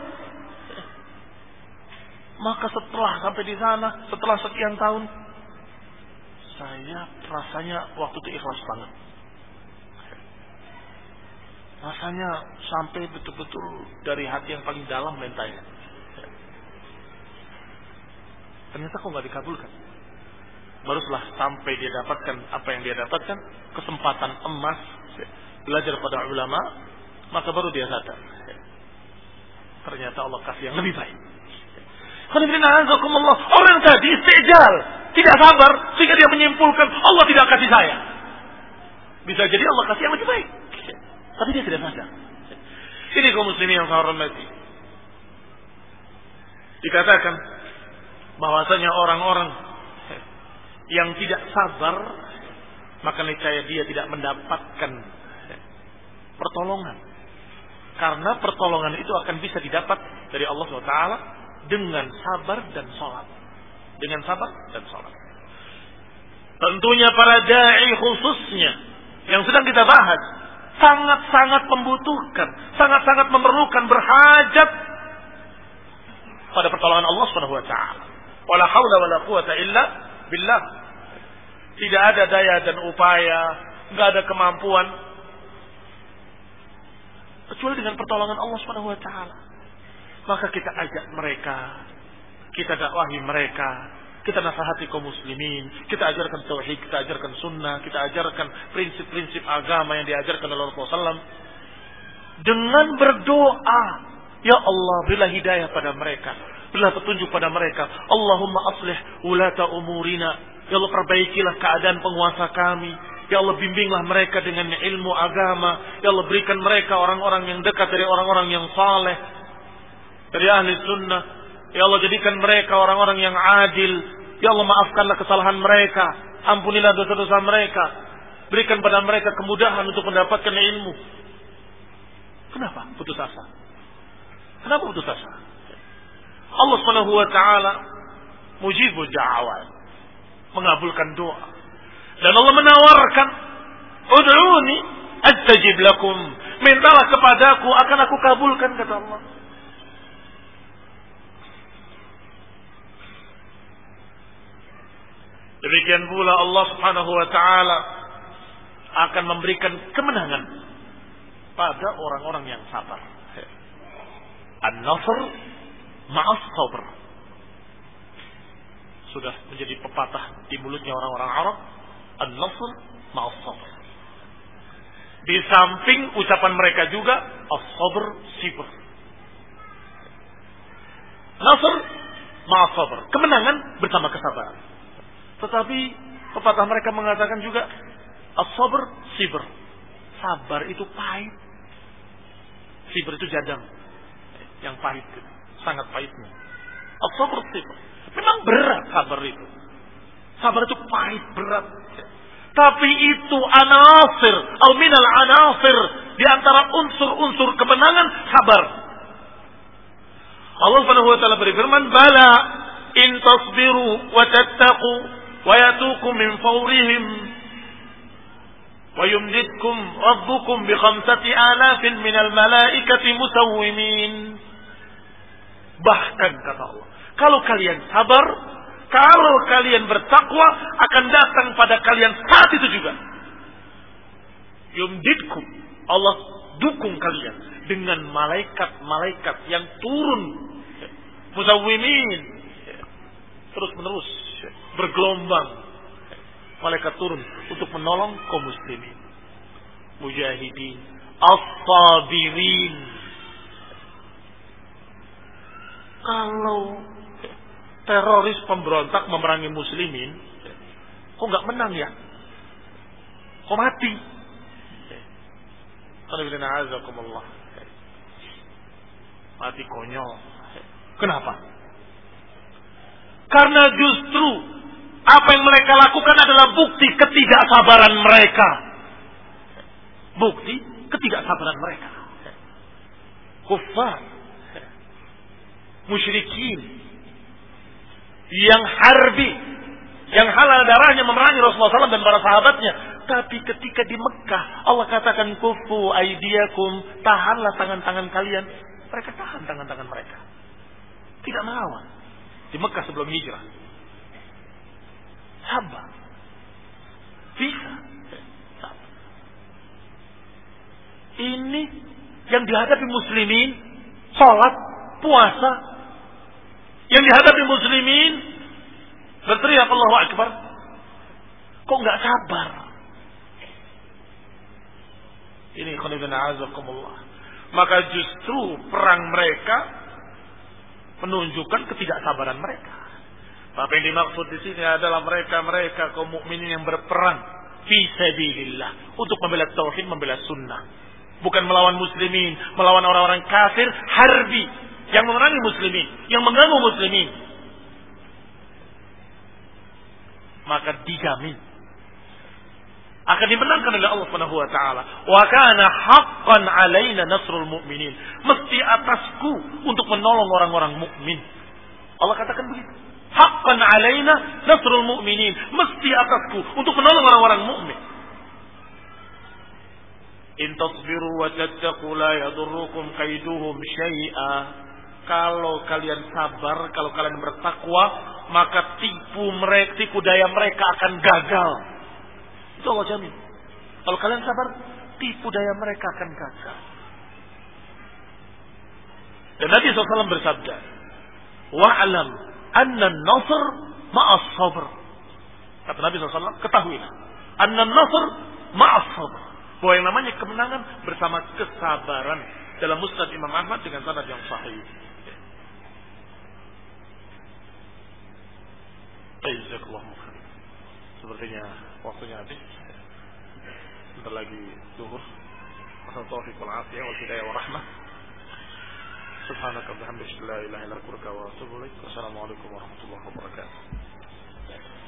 Maka setelah sampai di sana, setelah sekian tahun, saya rasanya waktu itu ikhlas banget. Rasanya sampai betul-betul dari hati yang paling dalam mentanya. Ternyata kok nggak dikabulkan. Baru setelah sampai dia dapatkan apa yang dia dapatkan, kesempatan emas belajar pada ulama, maka baru dia sadar. Ternyata Allah kasih yang lebih baik. Orang tadi istijal, tidak sabar sehingga dia menyimpulkan Allah tidak kasih saya. Bisa jadi Allah kasih yang lebih baik. Tapi dia tidak sadar. Ini kaum muslimin yang saya hormati. Dikatakan bahwasanya orang-orang yang tidak sabar, maka niscaya dia tidak mendapatkan pertolongan. Karena pertolongan itu akan bisa didapat dari Allah SWT dengan sabar dan sholat. Dengan sabar dan sholat. Tentunya para da'i khususnya yang sedang kita bahas sangat-sangat membutuhkan, sangat-sangat memerlukan, berhajat pada pertolongan Allah Subhanahu wa taala. Wala haula wala quwata illa billah. Tidak ada daya dan upaya, enggak ada kemampuan kecuali dengan pertolongan Allah Subhanahu wa taala. Maka kita ajak mereka, kita dakwahi mereka, kita nasihati kaum muslimin, kita ajarkan tauhid, kita ajarkan sunnah, kita ajarkan prinsip-prinsip agama yang diajarkan oleh Rasulullah SAW. Dengan berdoa, ya Allah berilah hidayah pada mereka, berilah petunjuk pada mereka. Allahumma aslih ulata umurina, ya Allah perbaikilah keadaan penguasa kami. Ya Allah bimbinglah mereka dengan ilmu agama. Ya Allah berikan mereka orang-orang yang dekat dari orang-orang yang saleh, dari ahli sunnah. Ya Allah jadikan mereka orang-orang yang adil. Ya Allah maafkanlah kesalahan mereka, ampunilah dosa-dosa mereka, berikan pada mereka kemudahan untuk mendapatkan ilmu. Kenapa putus asa? Kenapa putus asa? Allah Subhanahu wa taala mujibud da'awat, mengabulkan doa. Dan Allah menawarkan, ud'uni astajib lakum, mintalah kepadaku akan aku kabulkan, kata Allah. Demikian pula Allah Subhanahu wa taala akan memberikan kemenangan pada orang-orang yang sabar. An-nasr ma'as sabr. Sudah menjadi pepatah di mulutnya orang-orang Arab. An-nasr ma'as sabr. Di samping ucapan mereka juga as-sabr sibr. Nasr ma'as sabr. Kemenangan bersama kesabaran. Tetapi pepatah mereka mengatakan juga as-sabr sibr. Sabar itu pahit. Sibr itu jadang yang pahit, sangat pahitnya. As-sabr sibr. Memang berat sabar itu. Sabar itu pahit, berat. Tapi itu anasir, al-minal anasir, di antara unsur-unsur kemenangan sabar. Allah Subhanahu wa taala berfirman, "Bala in tasbiru wa tattaqu wa yatukum min fawrihim wa yumdidkum rabbukum bi 5,000 minal malaikati musawwimin." Bahkan kata Allah, kalau kalian sabar, kalau kalian bertakwa, akan datang pada kalian saat itu juga. Yumdidkum, Allah dukung kalian dengan malaikat-malaikat yang turun, musawwimin, terus menerus bergelombang. Malaikat turun untuk menolong kaum muslimin, mujahidin, as-sabirin. Kalau teroris pemberontak memerangi muslimin, kok nggak menang ya? Kok mati? Mati konyol. Kenapa? Karena justru apa yang mereka lakukan adalah bukti ketidaksabaran mereka. Bukti ketidaksabaran mereka. Kufar. musyrikin yang harbi, yang halal darahnya memerangi Rasulullah SAW dan para sahabatnya. Tapi ketika di Mekah Allah katakan kufu aidiakum, tahanlah tangan-tangan kalian. Mereka tahan tangan-tangan mereka, tidak melawan. Di Mekah sebelum hijrah, sabar, bisa. Sabar. Ini yang dihadapi muslimin, sholat, puasa. Yang dihadapi muslimin berteriak Allahu Akbar, kok nggak sabar? Ini khonibun a'azakumullah. Maka justru perang mereka menunjukkan ketidaksabaran mereka. Apa yang dimaksud di sini adalah mereka kaum mukminin yang berperang fi sabilillah untuk membela tauhid, membela sunnah, bukan melawan muslimin, melawan orang-orang kafir harbi yang memerangi muslimin, yang mengganggu muslimin. Maka dijamin akan dimenangkan oleh Allah Subhanahu wa taala. Wa kana haqqan 'alaina nasrul mu'minin. Mesti atasku untuk menolong orang-orang mukmin. Allah katakan begitu. Haqqan 'alaina nasrul mu'minin. Mesti atasku untuk menolong orang-orang mukmin. In tasbiru wa tattaqu la yadurrukum kaiduhum syai'a. Kalau kalian sabar, kalau kalian bertakwa, maka tipu daya mereka akan gagal. Itu Allah jamin. Kalau kalian sabar, tipu daya mereka akan gagal. Dan Nabi SAW bersabda, wa'alam anna an-nasr ma'as sabr. Kata Nabi SAW, ketahuilah, anna an-nasr ma'as sabr. Bahwa yang namanya kemenangan bersama kesabaran. Dalam Musnad Imam Ahmad dengan sanad yang sahih. Sepertinya waktunya habis. Sebentar lagi zuhur. Wassalamualaikum warahmatullahi wabarakatuh. Wa rahmah. Subhanaka wa bihamdika la ilaha illa anta astaghfiruka wa atubu ilaik. Wassalamualaikum warahmatullahi wabarakatuh.